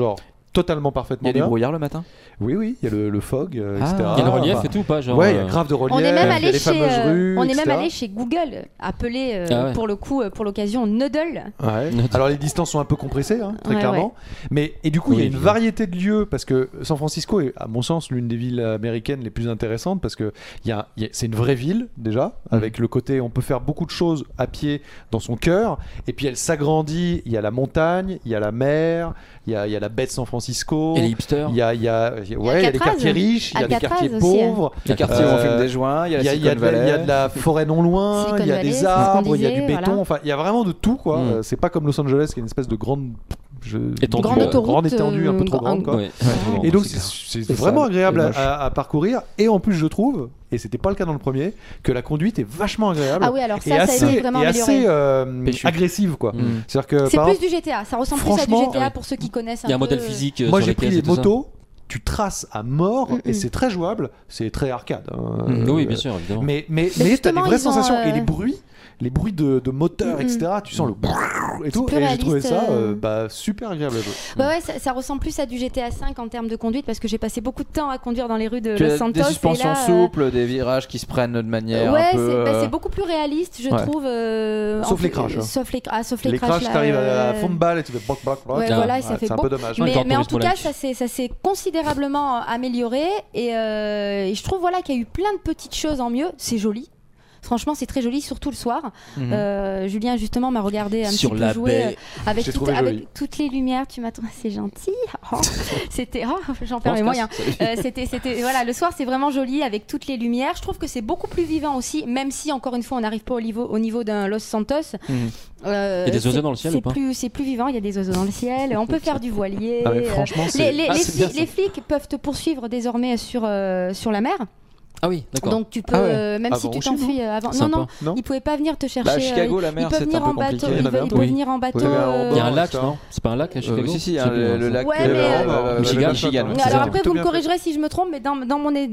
totalement parfaitement Il y a bien. du brouillard le matin. Oui, il y a le fog, etc. Il y a le relief et tout, pas genre. Ouais, il y a grave de relief. On est même il y a allé les fameuses rues, on est etc. même allé chez Google, appelé pour le coup, pour l'occasion, Noodle. Ouais. Alors les distances sont un peu compressées, très Ouais, clairement. Mais et du coup, il y a une évidemment. variété de lieux parce que San Francisco est, à mon sens, l'une des villes américaines les plus intéressantes parce que c'est une vraie ville déjà, avec le côté on peut faire beaucoup de choses à pied dans son cœur, et puis elle s'agrandit. Il y a la montagne, il y a la mer, il y a la baie de San Francisco. Et les hipsters. Il y a des quartiers riches, il y a des Alcatraz quartiers aussi, pauvres. Les quartiers où on fume des joints, il y a la Silicon Valley. Il y a de la forêt non loin, Silicon il y a Valley, des c'est ce qu'on arbres, il y a du disait, béton, voilà. enfin il y a vraiment de tout quoi. C'est pas comme Los Angeles qui est une espèce de grande Étendue. Grande autoroute, grande étendue un peu trop grande quoi. Ouais. Et donc C'est clair. c'est vraiment agréable c'est moche. à parcourir, et en plus je trouve, et c'était pas le cas dans le premier, que la conduite est vachement agréable. Ah oui, alors et ça a assez, été vraiment et amélioré. assez Péchu. agressive quoi. C'est-à-dire que C'est par plus exemple, du GTA, ça ressemble plus à du franchement, GTA ouais. pour ceux qui connaissent un Il y a un peu, modèle physique. moi sur j'ai les pris caisses les et tout ça. motos, tu traces à mort et c'est très jouable, c'est très arcade. Oui, bien sûr, évidemment. Mais t'as des justement, vraies ils ont, sensations et les bruits de moteur, etc. Tu sens le et tout. plus Et j'ai trouvé réaliste, ça super agréable à jouer. Ouais, ça ressemble plus à du GTA 5 en termes de conduite parce que j'ai passé beaucoup de temps à conduire dans les rues de Tu Los as Santos. des suspensions et là, souples, des virages qui se prennent de manière ouais, un peu. c'est beaucoup plus réaliste, je ouais. trouve. Sauf les crashs, hein. Sauf les Les crashs. crashs, là, t'arrives à fond de balle et tu fais bloc. Ouais, voilà, ça fait c'est un bon. peu dommage. Ouais, Mais en tout cas, Turismo-like. ça s'est considérablement amélioré et je trouve voilà qu'il y a eu plein de petites choses en mieux. C'est joli. Franchement, c'est très joli, surtout le soir. Julien, justement, m'a regardé un Sur petit peu la jouer baie. avec, J'ai trouvé joli. avec toutes les lumières. Tu m'as trouvé, c'est gentil. Oh, c'était, j'en perds mes moyens. C'était, voilà, le soir, c'est vraiment joli avec toutes les lumières. Je trouve que c'est beaucoup plus vivant aussi, même si encore une fois, on n'arrive pas au niveau d'un Los Santos. Il y a des oiseaux dans le ciel ou pas C'est plus vivant. Il y a des oiseaux dans le ciel. On peut faire du voilier. Ah, mais franchement, Les flics peuvent te poursuivre désormais sur la mer. Ah oui, d'accord. Donc tu peux, même si Avant tu aussi, t'enfuis avant. Sympa. Non. Ils pouvaient pas venir te chercher. Bah, à Chicago, la mer, ils peuvent c'est venir un peu en bateau. compliqué. Ils peuvent Oui. venir en bateau. Oui, Il y a un lac, ça. non C'est pas un lac à Chicago Si, Je sais plus, le lac. Ouais, mais, Michigan. Michigan. Mais c'est alors ça. après, plutôt vous me bien corrigerez si je me trompe, mais dans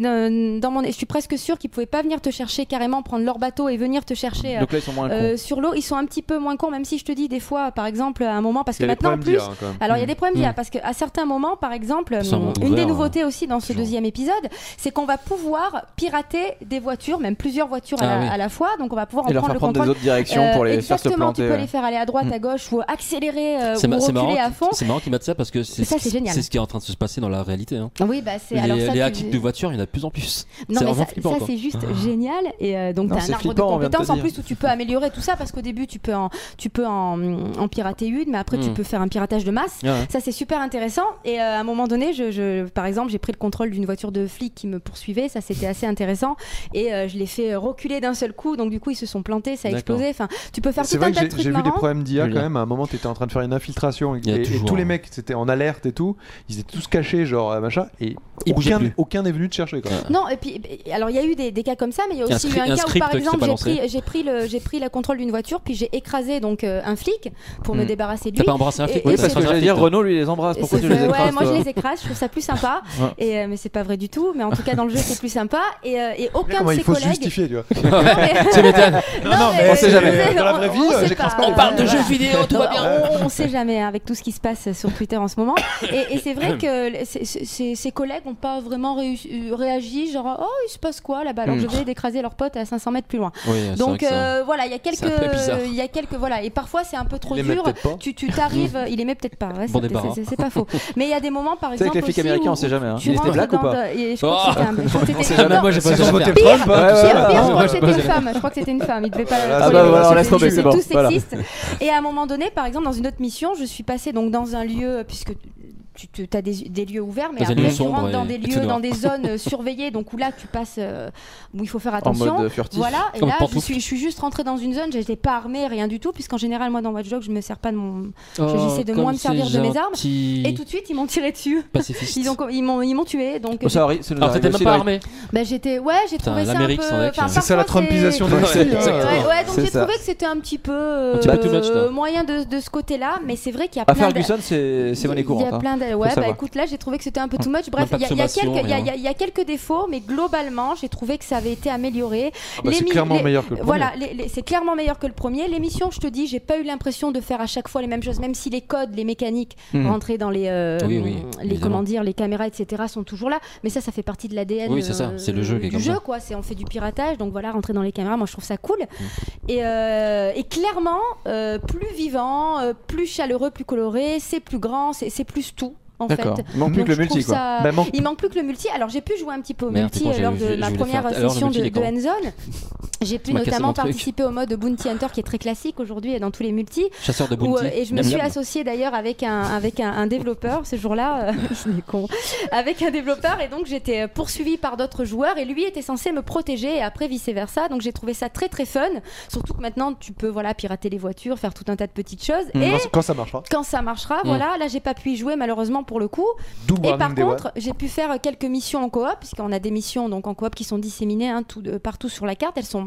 mon, je suis presque sûre qu'ils pouvaient pas venir te chercher carrément, prendre leur bateau et venir te chercher Donc là, ils sont moins cons. sur l'eau. Ils sont un petit peu moins cons, même si je te dis des fois, par exemple, à un moment, parce Il que y a des maintenant en problèmes plus. d'IA, quand même. Alors il y a des problèmes d'IA parce qu'à certains moments, par exemple, C'est un monde une des ouvert, nouveautés aussi dans ce genre. deuxième épisode, c'est qu'on va pouvoir pirater des voitures, même plusieurs voitures à la fois. Donc on va pouvoir en Et leur prendre faire le prendre des contrôle. autres directions pour les faire se Exactement, tu planter. peux les faire aller à droite, à gauche ou accélérer C'est ou marrant, reculer à fond. c'est marrant qu'ils mettent ça parce que c'est Ça, c'est génial. c'est ce qui est en train de se passer dans la réalité. Hein. Oui, bah c'est alors ça. Les hacks de voitures, il y en a de plus en plus. Non C'est mais vraiment ça flippant, quoi. c'est juste génial et donc Non, t'as c'est un arbre de flippant, on vient de te compétences en dire. plus où tu peux améliorer tout ça parce qu'au début tu peux en pirater une mais après tu peux faire un piratage de masse. Ouais. Ça c'est super intéressant et à un moment donné par exemple j'ai pris le contrôle d'une voiture de flic qui me poursuivait, ça c'était assez intéressant et je l'ai fait reculer d'un seul coup donc du coup ils se sont plantés, ça a D'accord. explosé. Enfin tu peux faire C'est tout un vrai que tas de trucs j'ai vu des marrants. problèmes d'IA quand Julien. même. À un moment, tu étais en train de faire une infiltration Il y a et toujours, tous les hein. mecs étaient en alerte et tout. Ils étaient tous cachés, genre machin, et Ils bougeaient plus. aucun n'est venu te chercher. Quoi. Non, et puis alors il y a eu des cas comme ça, mais il y a Un aussi eu script- un un cas où script par qui s'est exemple balancé. j'ai pris le contrôle d'une voiture, puis j'ai écrasé donc un flic pour me débarrasser de T'as lui. pas embrassé un flic Et Oui, c'est parce que vrai. j'allais dire, Renault lui les embrasse. Pourquoi tu les écrases Ouais, moi je toi les écrase, je trouve ça plus sympa. Ouais. Et mais c'est pas vrai du tout, mais en tout cas dans le jeu c'est plus sympa. Et aucun Comment de il ses faut se collègues. justifier, tu vois. Non, mais- Non, mais on sait jamais. Dans la vraie vie, on sait j'écrase pas. pas les On parle de jeux vidéo, tout va bien. On sait jamais avec tout ce qui se passe sur Twitter en ce moment. Et c'est vrai que ses collègues n'ont pas vraiment réagi, genre oh il se passe quoi là-bas alors que je venais d'écraser leur pote à 500 mètres plus loin. Oui, c'est Donc vrai que ça- voilà, il c'est un peu bizarre. y a quelques voilà et parfois c'est un peu trop Il aimait dur. peut-être pas. Tu t'arrives, il aimait peut-être pas. Ouais, Bon débarras. c'est pas faux. Mais il y a des moments par Tu sais, exemple avec les flics aussi américains, où on sait jamais. Hein. tu Il était rentres black ou dans pas je crois que c'était un- je crois que c'était- On sait jamais. non, Moi, j'ai pas Ils ont voté Pire, Trump. hein. pire, je crois que Ouais, c'était ouais, une femme. Je crois que c'était une femme. Il devait pas. Ah, bah, voilà, on laisse c'est tomber, c'est bon. tout Voilà. sexiste. Et à un moment donné, par exemple, dans une autre mission, je suis passée donc dans un lieu puisque tu as des lieux ouverts, mais Dans un après lieu tu sombre rentres dans et des tout lieux, noir. dans des zones surveillées, donc où là tu passes, où il faut faire En attention. mode furtif. Voilà, et Comme là pantoufle. je suis juste rentrée dans une zone, j'étais pas armée, rien du tout, puisqu'en général moi dans Watch Dogs je me sers pas de mon. J'essaie de moins me servir de mes armes. Et tout de suite ils m'ont tiré dessus. Pacifiste. Ils m'ont tué, donc. Oh, ça arrive, ça nous Alors arrive t'étais même aussi pas dans les- armé. Bah j'étais, j'ai Putain, trouvé ça un l'Amérique, peu. c'est vrai que- enfin, C'est ça la parfois, Trumpisation de Ouais, l'Occident. exactement. Ouais, donc C'est j'ai ça. trouvé que c'était un petit peu Un petit peu too much, là. moyen de ce côté-là, mais c'est vrai qu'il y a Affaire plein de. Ferguson, c'est monnaie Il y courante. a hein. plein de. écoute, là j'ai trouvé que c'était un peu too much. Bref, il y a quelques défauts, mais globalement, j'ai trouvé que ça avait été amélioré. C'est clairement meilleur que le premier. Voilà, c'est clairement meilleur que le premier. L'émission, je te dis, j'ai pas eu l'impression de faire à chaque fois les mêmes choses, même si les codes, les mécaniques rentrés dans les caméras, etc. sont toujours là. Mais ça fait partie de l'ADN. Oui, c'est ça. C'est le jeu qui est comme ça. Quoi. On fait du piratage, donc voilà, rentrer dans les caméras, moi je trouve ça cool. Et clairement, plus vivant, plus chaleureux, plus coloré, c'est plus grand, c'est plus tout. En fait. Il manque plus que le multi, quoi. Il manque plus que le multi. Alors j'ai pu jouer un petit peu au multi lors de ma première session de Hands-On. J'ai pu notamment participer au mode Bounty Hunter qui est très classique aujourd'hui et dans tous les multis. Chasseur de bounty. Et je me suis associée d'ailleurs avec un développeur ce jour-là. Il est con. Avec un développeur et donc j'étais poursuivie par d'autres joueurs et lui était censé me protéger et après vice-versa. Donc j'ai trouvé ça très très fun. Surtout que maintenant tu peux pirater les voitures, faire tout un tas de petites choses. Et quand ça marchera. Quand ça marchera, voilà. Là j'ai pas pu y jouer malheureusement pour le coup. Et par contre, j'ai pu faire quelques missions en coop, puisqu'on a des missions donc en coop qui sont disséminées partout sur la carte. Elles sont,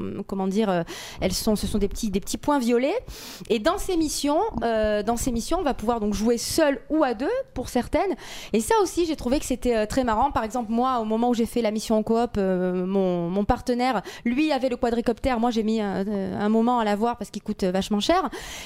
ce sont des petits points violets. Et dans ces missions, on va pouvoir donc jouer seul ou à deux pour certaines. Et ça aussi, j'ai trouvé que c'était très marrant. Par exemple, moi, au moment où j'ai fait la mission en coop, mon partenaire, lui, avait le quadricoptère. Moi, j'ai mis un moment à l'avoir parce qu'il coûte vachement cher.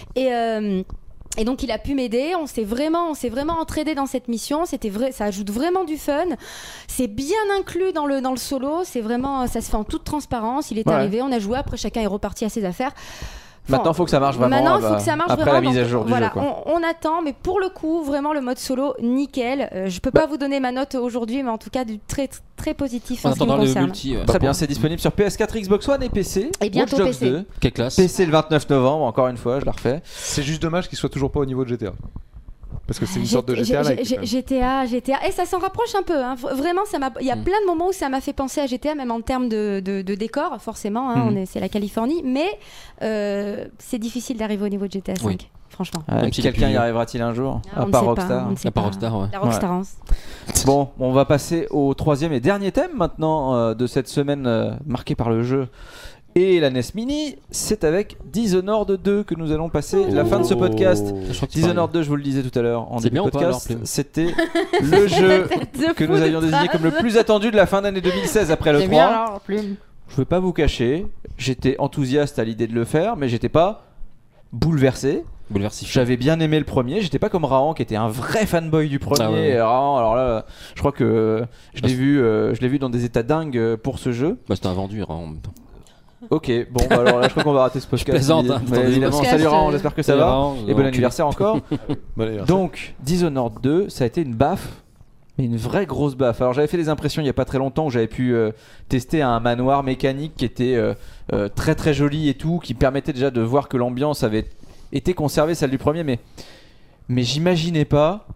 Et donc il a pu m'aider, on s'est vraiment entraidé dans cette mission, ça ajoute vraiment du fun, c'est bien inclus dans le solo, c'est vraiment, ça se fait en toute transparence, il est arrivé, on a joué, après chacun est reparti à ses affaires. Maintenant, il faut que ça marche vraiment. Après la mise à jour du jeu. On attend, mais pour le coup, vraiment le mode solo, nickel. Je peux pas vous donner ma note aujourd'hui, mais en tout cas, du très très positif en ce qui me concerne. Très bien, c'est disponible sur PS4, Xbox One et PC. Et bientôt Watch Dogs PC. 2. Quelle classe. PC le 29 novembre, encore une fois, je la refais. C'est juste dommage qu'il soit toujours pas au niveau de GTA. Parce que c'est une sorte de GTA. GTA, et ça s'en rapproche un peu. Hein. Vraiment, il y a plein de moments où ça m'a fait penser à GTA, même en termes de décor, forcément. Hein, c'est la Californie, mais c'est difficile d'arriver au niveau de GTA 5. Oui. Franchement. Quelqu'un y arrivera-t-il un jour? À part Rockstar. La Rockstarance. Bon, on va passer au troisième et dernier thème maintenant de cette semaine marquée par le jeu et la NES Mini, c'est avec Dishonored 2 que nous allons passer la fin de ce podcast. Dishonored 2, je vous le disais tout à l'heure en début de podcast, c'était le jeu que nous avions désigné comme le plus attendu de la fin d'année 2016 après le 3. Je ne vais pas vous cacher, j'étais enthousiaste à l'idée de le faire, mais j'étais pas bouleversé. J'avais bien aimé le premier, j'étais pas comme Rahan qui était un vrai fanboy du premier. Rahan, alors là, je crois que je l'ai vu dans des états dingues pour ce jeu. C'était un vendu Rahan en même temps. Ok, bon, alors là je crois qu'on va rater ce podcast. Je plaisante, évidemment, salut Rahan, j'espère que ça va. Et bon anniversaire encore. Donc, Dishonored 2, ça a été une baffe, mais une vraie grosse baffe. Alors j'avais fait des impressions il y a pas très longtemps où j'avais pu tester un manoir mécanique qui était très très joli et tout, qui permettait déjà de voir que l'ambiance avait été conservée, celle du premier, mais j'imaginais pas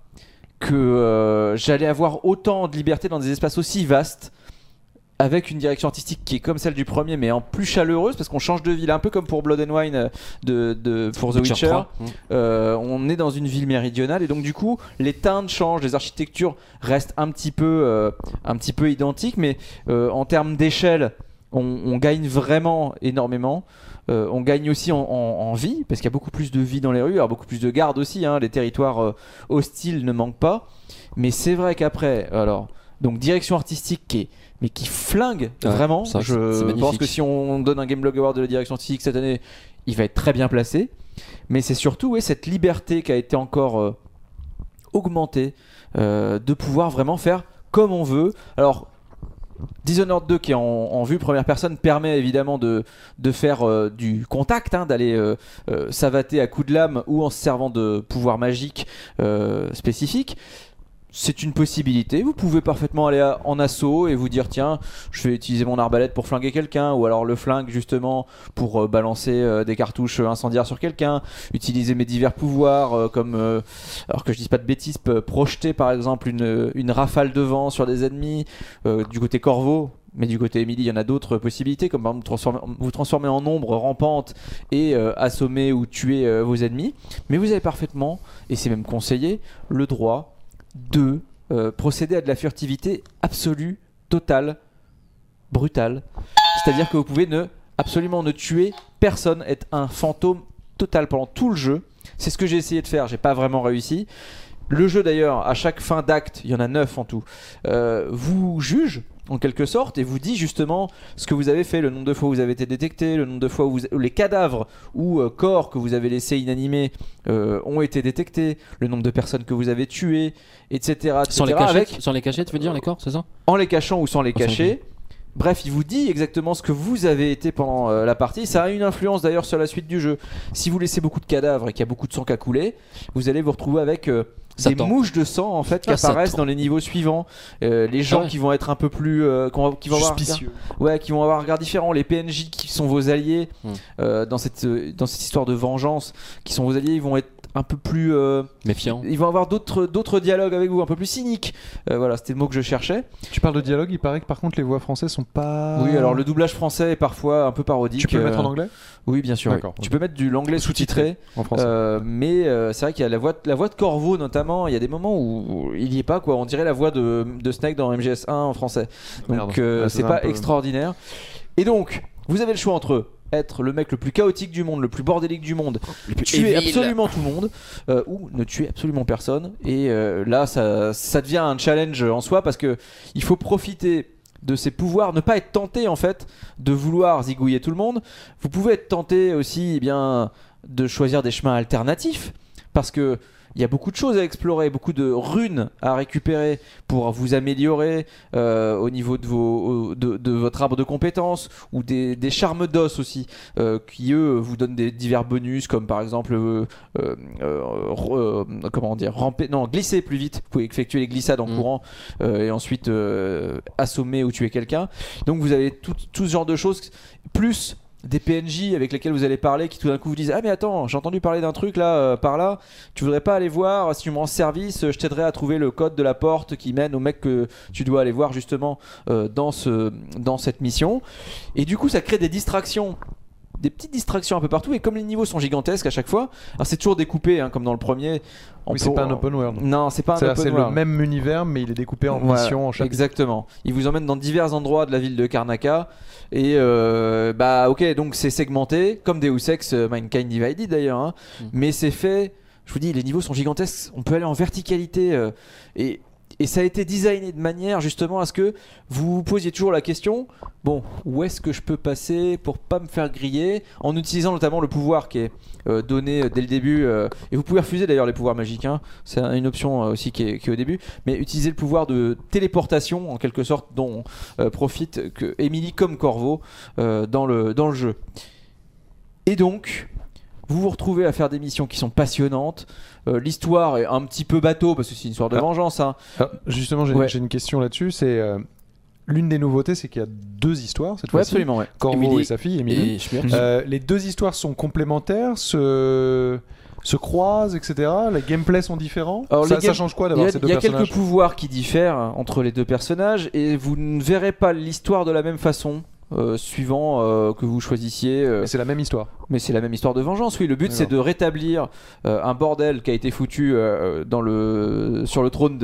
que j'allais avoir autant de liberté dans des espaces aussi vastes, avec une direction artistique qui est comme celle du premier mais en plus chaleureuse parce qu'on change de ville, un peu comme pour Blood and Wine pour The Witcher. On est dans une ville méridionale et donc du coup les teintes changent, les architectures restent un petit peu identiques, mais en termes d'échelle on gagne vraiment énormément. On gagne aussi en vie parce qu'il y a beaucoup plus de vie dans les rues, alors beaucoup plus de gardes aussi, hein, les territoires hostiles ne manquent pas, mais c'est vrai qu'après donc direction artistique qui flingue vraiment. Je pense que si on donne un Game Blog Award de la direction artistique cette année, il va être très bien placé. Mais c'est surtout cette liberté qui a été encore augmentée de pouvoir vraiment faire comme on veut. Alors Dishonored 2 qui est en vue première personne permet évidemment de faire du contact, hein, d'aller savater à coups de lame ou en se servant de pouvoirs magiques spécifiques. C'est une possibilité, vous pouvez parfaitement aller en assaut et vous dire tiens, je vais utiliser mon arbalète pour flinguer quelqu'un, ou alors le flingue justement pour balancer des cartouches incendiaires sur quelqu'un, utiliser mes divers pouvoirs alors que je dise pas de bêtises, projeter par exemple une rafale de vent sur des ennemis du côté Corvo. Mais du côté Emily, il y en a d'autres possibilités, comme par exemple vous transformer en ombre rampante et assommer ou tuer vos ennemis. Mais vous avez parfaitement, et c'est même conseillé, le droit de procéder à de la furtivité absolue, totale, brutale. C'est-à-dire que vous pouvez absolument ne tuer personne, être un fantôme total pendant tout le jeu. C'est ce que j'ai essayé de faire, j'ai pas vraiment réussi. Le jeu d'ailleurs, à chaque fin d'acte, il y en a 9 en tout, vous juge en quelque sorte et vous dit justement ce que vous avez fait, le nombre de fois où vous avez été détecté, le nombre de fois où les cadavres ou corps que vous avez laissés inanimés ont été détectés, le nombre de personnes que vous avez tuées, etc. Sans les cacher, tu veux dire les corps, c'est ça? En les cachant ou sans les cacher. Bref, il vous dit exactement ce que vous avez été pendant la partie. Ça a une influence d'ailleurs sur la suite du jeu. Si vous laissez beaucoup de cadavres et qu'il y a beaucoup de sang qui a coulé, vous allez vous retrouver avec des mouches de sang en fait qui apparaissent dans les niveaux suivants. Les gens qui vont être un peu plus qui vont qui vont avoir un regard différent. Les PNJ qui sont vos alliés dans cette histoire de vengeance, qui sont vos alliés, ils vont être un peu plus méfiants. Ils vont avoir d'autres dialogues avec vous, un peu plus cyniques. Voilà, c'était le mot que je cherchais. Tu parles de dialogue, il paraît que par contre les voix françaises sont pas. Oui, alors le doublage français est parfois un peu parodique. Tu peux le mettre en anglais? Oui, bien sûr. D'accord. Oui. Tu peux mettre de l'anglais sous-titré en français. Mais c'est vrai qu'il y a la voix de Corvo notamment. Il y a des moments où il y est pas quoi. On dirait la voix de Snake dans MGS1 en français. Donc c'est pas extraordinaire. Et donc vous avez le choix entre être le mec le plus chaotique du monde, le plus bordélique du monde, tuer absolument tout le monde, ou ne tuer absolument personne. Et là, ça devient un challenge en soi parce que il faut profiter de ses pouvoirs, ne pas être tenté en fait de vouloir zigouiller tout le monde. Vous pouvez être tenté aussi de choisir des chemins alternatifs parce que il y a beaucoup de choses à explorer, beaucoup de runes à récupérer pour vous améliorer au niveau de votre arbre de compétences ou des charmes d'os aussi qui eux vous donnent des divers bonus comme par exemple glisser plus vite. Vous pouvez effectuer les glissades en courant et ensuite assommer ou tuer quelqu'un. Donc vous avez tout ce genre de choses plus des PNJ avec lesquels vous allez parler qui tout d'un coup vous disent ah mais attends, j'ai entendu parler d'un truc là par là, tu voudrais pas aller voir, si tu me rends service je t'aiderai à trouver le code de la porte qui mène au mec que tu dois aller voir justement dans cette mission. Et du coup ça crée des distractions, des petites distractions un peu partout, et comme les niveaux sont gigantesques à chaque fois, alors c'est toujours découpé comme dans le premier. C'est pas un open world. Non, c'est pas un open world. C'est le même univers mais il est découpé en missions en chapitre. Exactement. Il vous emmène dans divers endroits de la ville de Karnaka et ok, donc c'est segmenté comme Deus Ex Mankind Divided d'ailleurs mais c'est fait, je vous dis, les niveaux sont gigantesques, on peut aller en verticalité et ça a été designé de manière justement à ce que vous vous posiez toujours la question, bon, où est-ce que je peux passer pour pas me faire griller, en utilisant notamment le pouvoir qui est donné dès le début, et vous pouvez refuser d'ailleurs les pouvoirs magiques, c'est une option aussi qui est au début, mais utiliser le pouvoir de téléportation en quelque sorte dont profite que Emily comme Corvo dans le jeu. Et donc vous vous retrouvez à faire des missions qui sont passionnantes. L'histoire est un petit peu bateau parce que c'est une histoire de vengeance. Justement, j'ai une question là-dessus. C'est l'une des nouveautés, c'est qu'il y a 2 histoires cette fois-ci. Absolument, ouais. Corvo et sa fille, Emily. Les 2 histoires sont complémentaires, se croisent, etc. Les gameplays sont différents. Alors, ça change quoi d'avoir ces 2 personnages? Il y a quelques pouvoirs qui diffèrent entre les 2 personnages et vous ne verrez pas l'histoire de la même façon. Suivant que vous choisissiez. C'est la même histoire. Mais c'est la même histoire de vengeance, oui. Le but c'est de rétablir un bordel qui a été foutu sur le trône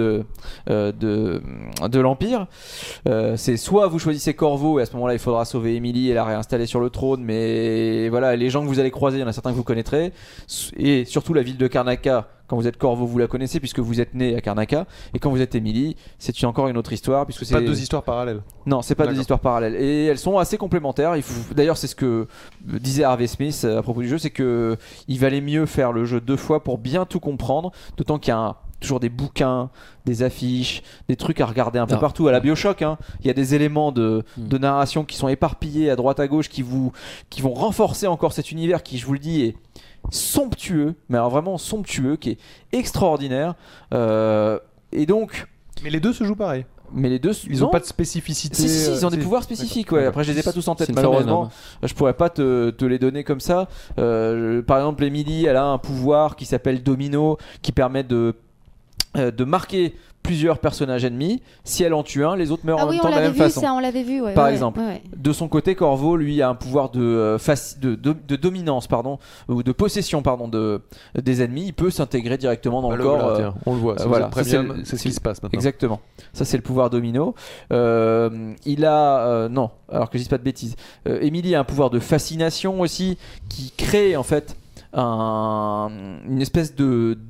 de l'Empire. C'est soit vous choisissez Corvo et à ce moment-là il faudra sauver Emily et la réinstaller sur le trône, mais voilà, les gens que vous allez croiser, il y en a certains que vous connaîtrez. Et surtout la ville de Karnaka. Quand vous êtes Corvo, vous la connaissez puisque vous êtes né à Karnaka, et quand vous êtes Emily, c'est encore une autre histoire puisque c'est pas 2 histoires parallèles. Non, c'est pas 2 histoires parallèles et elles sont assez complémentaires. D'ailleurs, c'est ce que disait Harvey Smith à propos du jeu, c'est que il valait mieux faire le jeu 2 fois pour bien tout comprendre, d'autant qu'il y a toujours des bouquins, des affiches, des trucs à regarder un peu partout à la BioShock. Il y a des éléments de narration qui sont éparpillés à droite à gauche qui vont renforcer encore cet univers qui, je vous le dis, est somptueux, mais alors vraiment somptueux, qui est extraordinaire. Et donc. Mais les 2 se jouent pareil. Mais les 2, ils n'ont pas de spécificité. Si, ils ont des pouvoirs spécifiques. Ouais. Après, je les ai pas tous en tête, malheureusement. Je pourrais pas te les donner comme ça. Par exemple, Emily, elle a un pouvoir qui s'appelle Domino, qui permet de marquer plusieurs personnages ennemis. Si elle en tue un, les autres meurent en même temps de la même façon. On l'avait vu, par exemple. De son côté, Corvo, lui, a un pouvoir de dominance, ou de possession, des ennemis. Il peut s'intégrer directement dans le corps. On le voit. Voilà, c'est ce qui se passe maintenant. Exactement. Ça, c'est le pouvoir domino. Il a non, alors que je dis pas de bêtises. Emily a un pouvoir de fascination aussi, qui crée en fait une espèce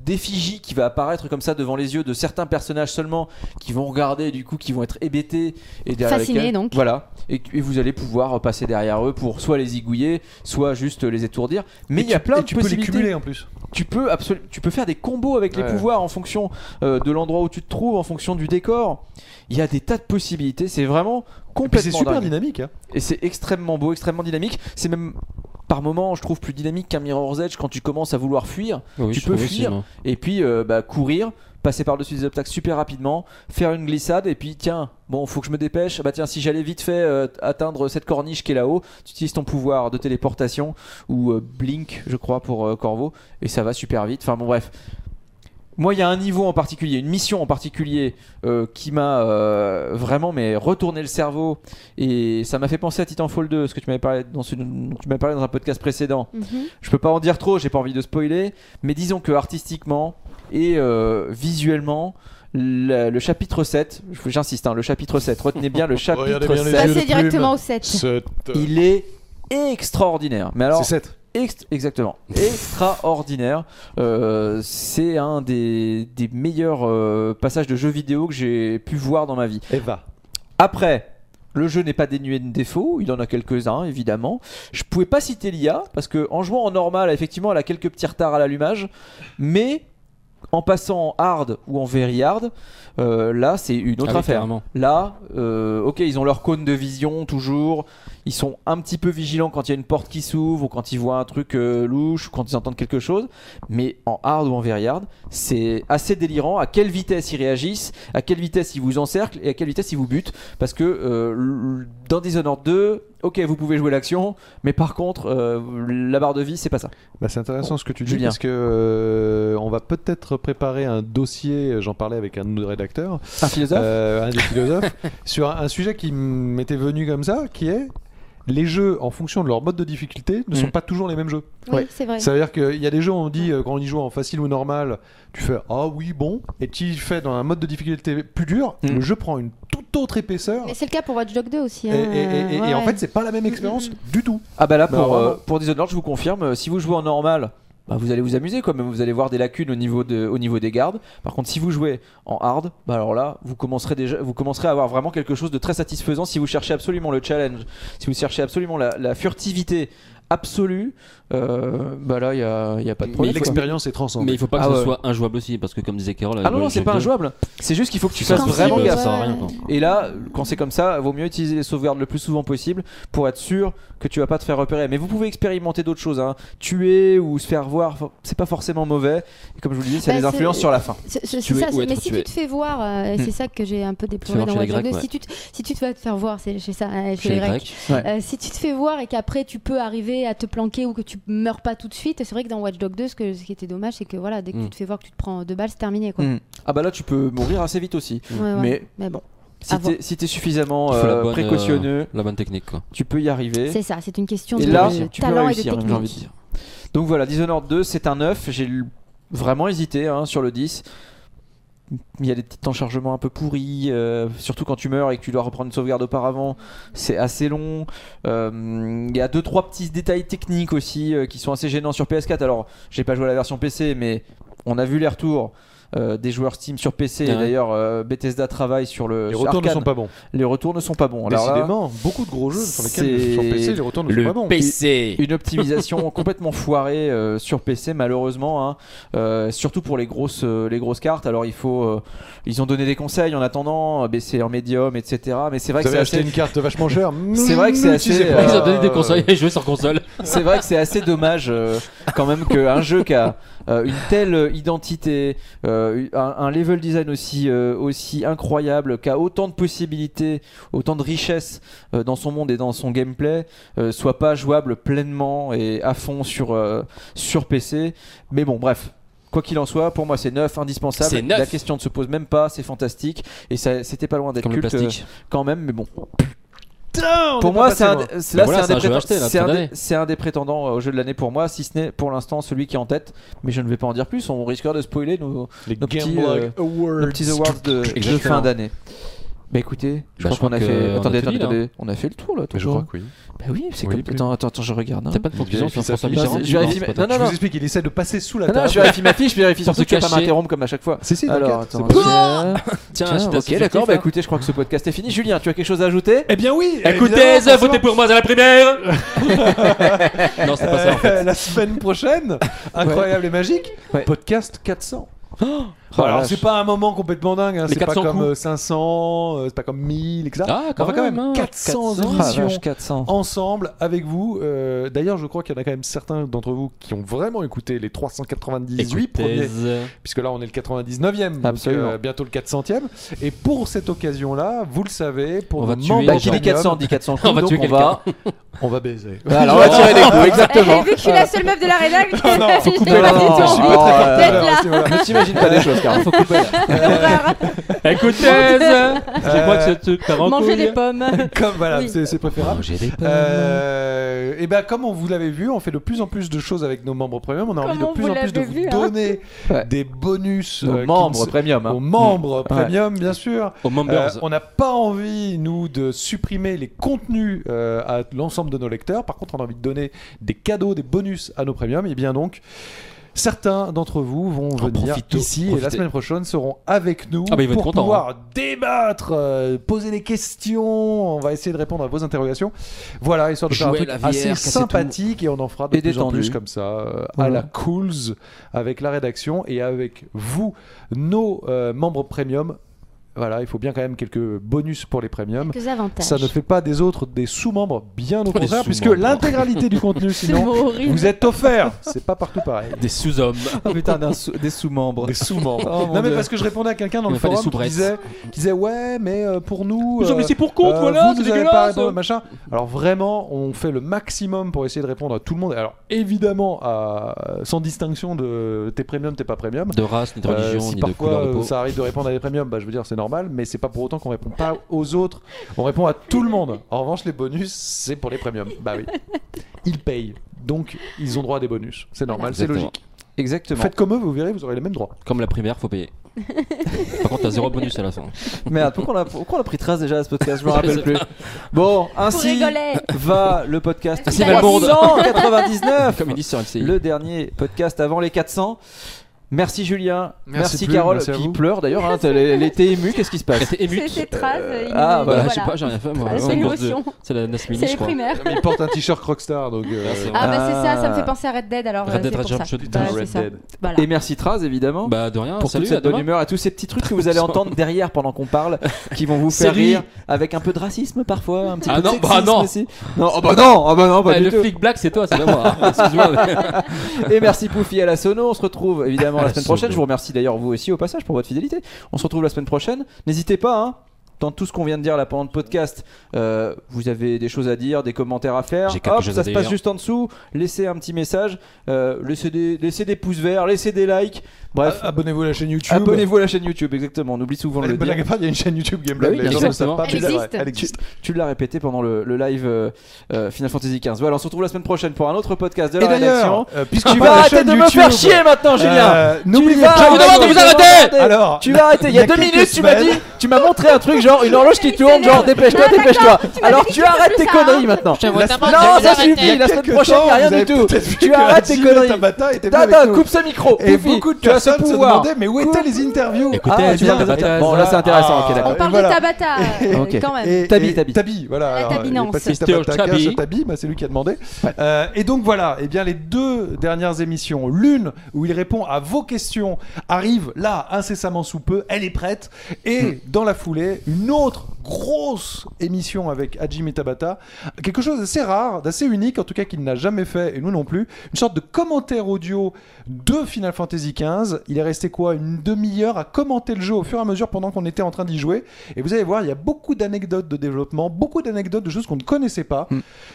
d'effigie qui va apparaître comme ça devant les yeux de certains personnages seulement, qui vont regarder, du coup, qui vont être hébétés et derrière fascinés, lesquels, donc. voilà, et vous allez pouvoir passer derrière eux pour soit les zigouiller, soit juste les étourdir. Mais il y a plein de possibilités. Tu peux les cumuler en plus. Tu peux faire des combos avec les pouvoirs en fonction de l'endroit où tu te trouves, en fonction du décor. Il y a des tas de possibilités. C'est vraiment complètement c'est super dingue. dynamique. Hein. Et c'est extrêmement beau, extrêmement dynamique. C'est même par moments, je trouve plus dynamique qu'un Mirror's Edge quand tu commences à vouloir fuir. Oui, tu peux fuir et puis courir, passer par-dessus des obstacles super rapidement, faire une glissade et puis tiens, bon, faut que je me dépêche. Bah tiens, si j'allais vite fait atteindre cette corniche qui est là-haut, tu utilises ton pouvoir de téléportation ou Blink, je crois, pour Corvo, et ça va super vite. Enfin bon, bref. Moi, il y a un niveau en particulier, une mission en particulier qui m'a vraiment retourné le cerveau, et ça m'a fait penser à Titanfall 2, ce que tu m'avais parlé dans un podcast précédent. Je peux pas en dire trop, j'ai pas envie de spoiler, mais disons que artistiquement et visuellement, le chapitre 7, j'insiste, le chapitre 7, retenez bien le chapitre 7. Passez directement au 7. Il est extraordinaire. Mais alors, c'est 7. Exactement, extraordinaire. C'est un des meilleurs passages de jeux vidéo que j'ai pu voir dans ma vie. Eva. Après, le jeu n'est pas dénué de défauts, il en a quelques-uns évidemment. Je pouvais pas citer l'IA parce que en jouant en normal, effectivement, elle a quelques petits retards à l'allumage, mais en passant en hard ou en very hard, là c'est une autre affaire. Carrément. Là, ok, ils ont leur cône de vision toujours. Ils sont un petit peu vigilants quand il y a une porte qui s'ouvre ou quand ils voient un truc louche ou quand ils entendent quelque chose. Mais en hard ou en very hard, c'est assez délirant à quelle vitesse ils réagissent, à quelle vitesse ils vous encerclent et à quelle vitesse ils vous butent. Parce que dans Dishonored 2, ok, vous pouvez jouer l'action, mais par contre, la barre de vie, c'est pas ça. Bah, c'est intéressant ce que tu dis Julien. parce que on va peut-être préparer un dossier, j'en parlais avec un de nos rédacteurs, Un philosophe un des philosophes, sur un sujet qui m'était venu comme ça, qui est les jeux en fonction de leur mode de difficulté ne sont pas toujours les mêmes jeux. Oui, c'est vrai. Ça veut dire qu'il y a des jeux, on dit quand on y joue en facile ou normal, tu fais ah oui bon, et tu fais dans un mode de difficulté plus dur, le jeu prend une toute autre épaisseur. Mais c'est le cas pour Watch Dogs 2 aussi. Et en fait, c'est pas la même expérience du tout. Ah bah là, pour Dishonored, je vous confirme, si vous jouez en normal, bah vous allez vous amuser quoi, même vous allez voir des lacunes au niveau des gardes. Par contre, si vous jouez en hard, bah alors là, vous commencerez à avoir vraiment quelque chose de très satisfaisant si vous cherchez absolument le challenge, si vous cherchez absolument la furtivité absolue, bah là il y a pas de problème. Mais l'expérience est transcendante. Mais il faut pas que ce soit injouable aussi parce que comme disait Carole, ah non, c'est pas injouable, c'est juste qu'il faut que tu fasses vraiment gaffe. Ça sert à rien, quoi. Et là, quand c'est comme ça, vaut mieux utiliser les sauvegardes le plus souvent possible pour être sûr que tu vas pas te faire repérer. Mais vous pouvez expérimenter d'autres choses, hein. Tuer ou se faire voir, c'est pas forcément mauvais. Et comme je vous le dis, ça a des influences sur la fin. C'est ça, mais si tu te fais voir, et c'est ça que j'ai un peu déploré dans Watch Dogs 2, si tu te vas te faire voir, c'est chez ça, chez les Grecs. Si tu te fais voir et qu'après tu peux arriver à te planquer ou que tu meurs pas tout de suite, c'est vrai que dans Watch Dogs 2, ce qui était dommage, c'est que voilà, dès que tu te fais voir que tu te prends 2 balles, c'est terminé quoi. Ah bah là tu peux mourir assez vite aussi. Mais bon. Si t'es suffisamment précautionneux, la bonne technique quoi. Tu peux y arriver. C'est ça, c'est une question de talent et de technique. J'ai envie de dire. Donc voilà, Dishonored 2, c'est un 9. J'ai vraiment hésité sur le 10. Il y a des petits temps de chargement un peu pourris, surtout quand tu meurs et que tu dois reprendre une sauvegarde auparavant, c'est assez long. Il y a 2-3 petits détails techniques aussi qui sont assez gênants sur PS4. Alors, j'ai pas joué à la version PC, mais on a vu les retours des joueurs Steam sur PC. Et d'ailleurs, Bethesda travaille sur le. Les retours ne sont pas bons. Les retours ne sont pas bons. Décidément, beaucoup de gros jeux sur lesquels sur PC, les retours ne sont pas bons. PC. Une optimisation complètement foirée sur PC, malheureusement. Surtout pour les grosses cartes. Alors ils ont donné des conseils en attendant, baisser en médium, etc. Mais c'est vrai que c'est acheté une carte vachement chère. C'est vrai que c'est assez. Ils ont donné des conseils et jouer sur console. C'est vrai que c'est assez dommage quand même qu'un jeu qui a une telle identité, un level design aussi incroyable, qui a autant de possibilités, autant de richesses dans son monde et dans son gameplay, soit pas jouable pleinement et à fond sur PC. Mais bon, bref. Quoi qu'il en soit, pour moi c'est neuf, indispensable. C'est neuf. La question ne se pose même pas, c'est fantastique. Et c'était pas loin d'être comme culte quand même, mais bon. Putain, pour moi, c'est un des prétendants au jeu de l'année pour moi, si ce n'est pour l'instant celui qui est en tête. Mais je ne vais pas en dire plus, on risquerait de spoiler nos petits awards de fin d'année. Bah écoutez, je crois qu'on a fait. Attendez, on a fait le tour là. Je crois que oui. Bah oui, c'est comme. Attends, je regarde. T'as pas de conclusion sur François Mitterrand? Je vérifie. Non, je vous explique, il essaie de passer sous la table. Non, je vérifie ma fiche, je vérifie surtout que tu vas pas m'interrompre comme à chaque fois. Si, alors attends. Tiens, ok, d'accord, bah écoutez, je crois que ce podcast est fini. Julien, tu as quelque chose à ajouter? Eh bien oui. Écoutez, votez pour moi à la primaire. Non, c'est pas ça en fait. La semaine prochaine, incroyable et magique, podcast 400. Alors c'est pas un moment complètement dingue, hein. C'est pas comme 500, c'est pas comme 1000, etc. On va quand même 400 émissions ensemble avec vous. D'ailleurs, je crois qu'il y en a quand même certains d'entre vous qui ont vraiment écouté les 398 premiers, puisque là on est le 99e, donc bientôt le 400e. Et pour cette occasion-là, vous le savez, pour nos membres qui dit 400 dit 400 coups, on va tuer quelqu'un. On va baiser. Alors on va tirer des coups, exactement. Vu que je suis la seule meuf de la rédac, faut couper la ne t'imagine pas des choses, car faut couper là. Écoutez, je crois que c'est truc manger des pommes. Comme voilà, c'est préférable. Manger des pommes. Et ben comme vous l'avez vu, on fait de plus en plus de choses avec nos membres premium. On a envie de plus en plus de vous donner des bonus aux membres premium. Aux membres premium, bien sûr. Aux members. On n'a pas envie, nous, de supprimer les contenus à l'ensemble de nos lecteurs. Par contre, on a envie de donner des cadeaux, des bonus à nos premiums. Et bien donc, certains d'entre vous vont venir ici et la semaine prochaine seront avec nous pour pouvoir débattre, poser des questions. On va essayer de répondre à vos interrogations. Voilà, histoire de faire un truc assez sympathique et on en fera de plus en plus comme ça à la Cools avec la rédaction et avec vous, nos membres premium. Voilà, il faut bien quand même quelques bonus pour les premiums. Quelques avantages. Ça ne fait pas des autres des sous-membres, bien au contraire, puisque l'intégralité du contenu, sinon, vous êtes offerts. C'est pas partout pareil. Des sous-hommes. Oh putain, des sous-membres. Des sous-membres. Non, mais parce que je répondais à quelqu'un dans le forum qui disait ouais, mais pour nous. Mais c'est pour compte, voilà, c'est dégueulasse. Machin. Alors vraiment, on fait le maximum pour essayer de répondre à tout le monde. Alors évidemment, sans distinction de t'es premium, t'es pas premium. De race, ni de religion, ni de couleur de peau. Parfois, ça arrive de répondre à des premiums, bah je veux dire, c'est normal, mais c'est pas pour autant qu'on répond pas aux autres. On répond à tout le monde. En revanche, les bonus, c'est pour les premiums. Bah oui. Ils payent. Donc, ils ont droit à des bonus. C'est normal, c'est logique. Exactement. Faites comme eux, vous verrez, vous aurez les mêmes droits. Comme la primaire, faut payer. Par contre, t'as 0 bonus à la fin. Merde, pourquoi on a pris 13 déjà à ce podcast? Je me rappelle plus. Bon, ainsi va le podcast 399. Comme ils disent sur LCI. Le dernier podcast avant les 400. Merci Julien, merci Carole, qui pleure d'ailleurs, hein, elle était émue, qu'est-ce qui se passe? Elle était émue. C'est Traz, voilà. Je sais pas, j'ai rien fait moi. C'est l'émotion. C'est la Nasmini, c'est je les crois. primaires. Mais il porte un t-shirt Rockstar, donc. Ah bah c'est ça me fait penser à Red Dead alors. Red Dead Redemption 2. Red Dead. Voilà. Et merci Traz évidemment. Bah de rien. Pour toute cette bonne humeur et tous ces petits trucs que vous allez entendre derrière pendant qu'on parle, qui vont vous faire rire, avec un peu de racisme parfois, un petit peu de sexisme aussi. Non, bah non, pas du tout. Le flic black, c'est toi, c'est pas moi. Excuse-moi. Et merci Poufi à la sono. On se retrouve évidemment la semaine prochaine. Je vous remercie d'ailleurs vous aussi au passage pour votre fidélité. On se retrouve la semaine prochaine. N'hésitez pas, hein, dans tout ce qu'on vient de dire là pendant le podcast, vous avez des choses à dire, des commentaires à faire. Hop, ça se passe juste en dessous. Laissez un petit message, laissez des pouces verts, laissez des likes. Bref, abonnez-vous à la chaîne YouTube. Abonnez-vous à la chaîne YouTube, exactement. On oublie souvent de le dire. Il y a une chaîne YouTube Gameblog. Bah oui, elle existe. Tu l'as répété pendant le live Final Fantasy XV. Voilà, on se retrouve la semaine prochaine pour un autre podcast de la rédaction. Puisque tu vas arrêter de me faire chier maintenant, Julien. N'oubliez pas. Je vous demande de vous arrêter. Alors, tu vas arrêter. Il y a 2 minutes, tu m'as montré un truc genre une horloge qui tourne, genre dépêche-toi. Alors tu arrêtes tes conneries maintenant. Non, ça suffit. La semaine prochaine, il n'y a rien du tout. Tu arrêtes tes conneries. Tata, coupe ce micro. Et beaucoup de personnes se demandaient mais où étaient les interviews? Écoutez, bon là c'est intéressant. Ok, d'accord. On parle de Tabata quand même. Tabi, voilà. La tabinance. Tabi, c'est lui qui a demandé. Et donc voilà, et bien les 2 dernières émissions, l'une où il répond à vos questions arrive là incessamment sous peu, elle est prête. Et dans la foulée, une autre grosse émission avec Hajime Tabata, quelque chose d'assez rare, d'assez unique en tout cas qu'il n'a jamais fait et nous non plus, une sorte de commentaire audio de Final Fantasy XV. Il est resté une demi-heure à commenter le jeu au fur et à mesure pendant qu'on était en train d'y jouer et vous allez voir, il y a beaucoup d'anecdotes de développement, beaucoup d'anecdotes de choses qu'on ne connaissait pas.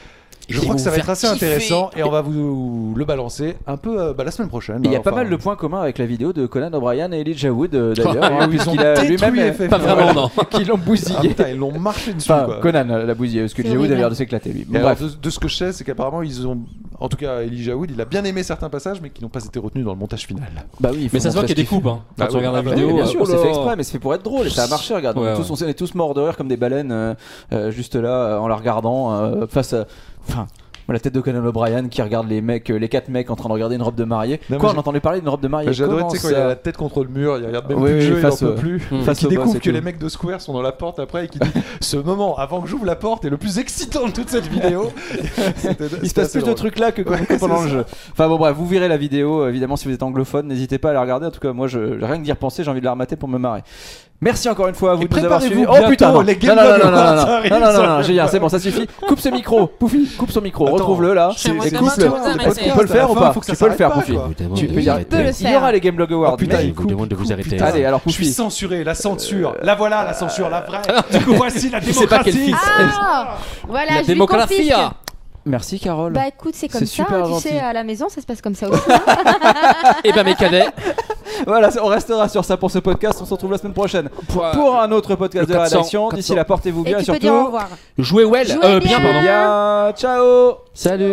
Je crois que ça va être assez intéressant et on va vous le balancer un peu la semaine prochaine. Il y a pas mal de points communs avec la vidéo de Conan O'Brien et Elijah Wood d'ailleurs, puisqu'il a lui-même pas vraiment non, qui l'ont bousillé. Ils l'ont marché dessus. Conan l'a bousillé parce que Elijah Wood a l'air de s'éclater lui. Bref, de ce que je sais, c'est qu'apparemment ils ont en tout cas Elijah Wood, il a bien aimé certains passages, mais qui n'ont pas été retenus dans le montage final. Bah oui, mais ça se voit qu'il y a des coupes. Quand tu regardes la vidéo, bien sûr, c'est fait exprès, mais c'est fait pour être drôle et ça a marché. Regarde, on est tous morts de rire comme des baleines, juste là, en la regardant face à. Enfin. La tête de Conan O'Brien qui regarde les 4 mecs en train de regarder une robe de mariée. On entendait parler d'une robe de mariée. J'adore, tu sais, quand il a la tête contre le mur, il regarde même plus le jeu, il n'en peut plus. Qui découvre que les mecs de Square sont dans la porte après et qui dit ce moment avant que j'ouvre la porte est le plus excitant de toute cette vidéo. Il se passe plus de trucs là que pendant le jeu. Enfin bon, bref, vous verrez la vidéo. Évidemment, si vous êtes anglophone, n'hésitez pas à la regarder. En tout cas, moi, rien que d'y repenser, j'ai envie de la remater pour me marrer. Merci encore une fois à vous de nous avoir suivis. Oh putain, non, les Game Boy non, Julien, c'est bon, ça suffit. Coupe ce micro, Poufy, coupe son micro, retrouve-le là. Tu peux le faire ou pas? Tu peux le faire, Poufy. Tu peux dire. Il y aura les Game Log Awards. Putain, il vous demande de vous arrêter. Allez, alors je suis censuré, la censure. La voilà, la censure, la vraie. Du coup, voici la démocratie. Voilà, la démocratie. Merci Carole. Bah écoute, c'est comme ça, tu sais, à la maison ça se passe comme ça aussi. Et ben mes cadets. Voilà, on restera sur ça pour ce podcast. On se retrouve la semaine prochaine pour un autre podcast de la rédaction. D'ici là, portez-vous bien et surtout. Dire au revoir. Jouez well. Bien, pardon. Bien. Ciao. Salut.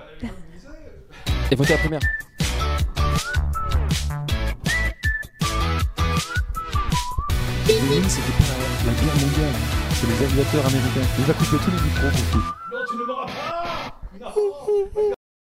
Et votez la première. C'était pas la guerre mondiale, c'est les aviateurs américains. Il va couper tous les micros.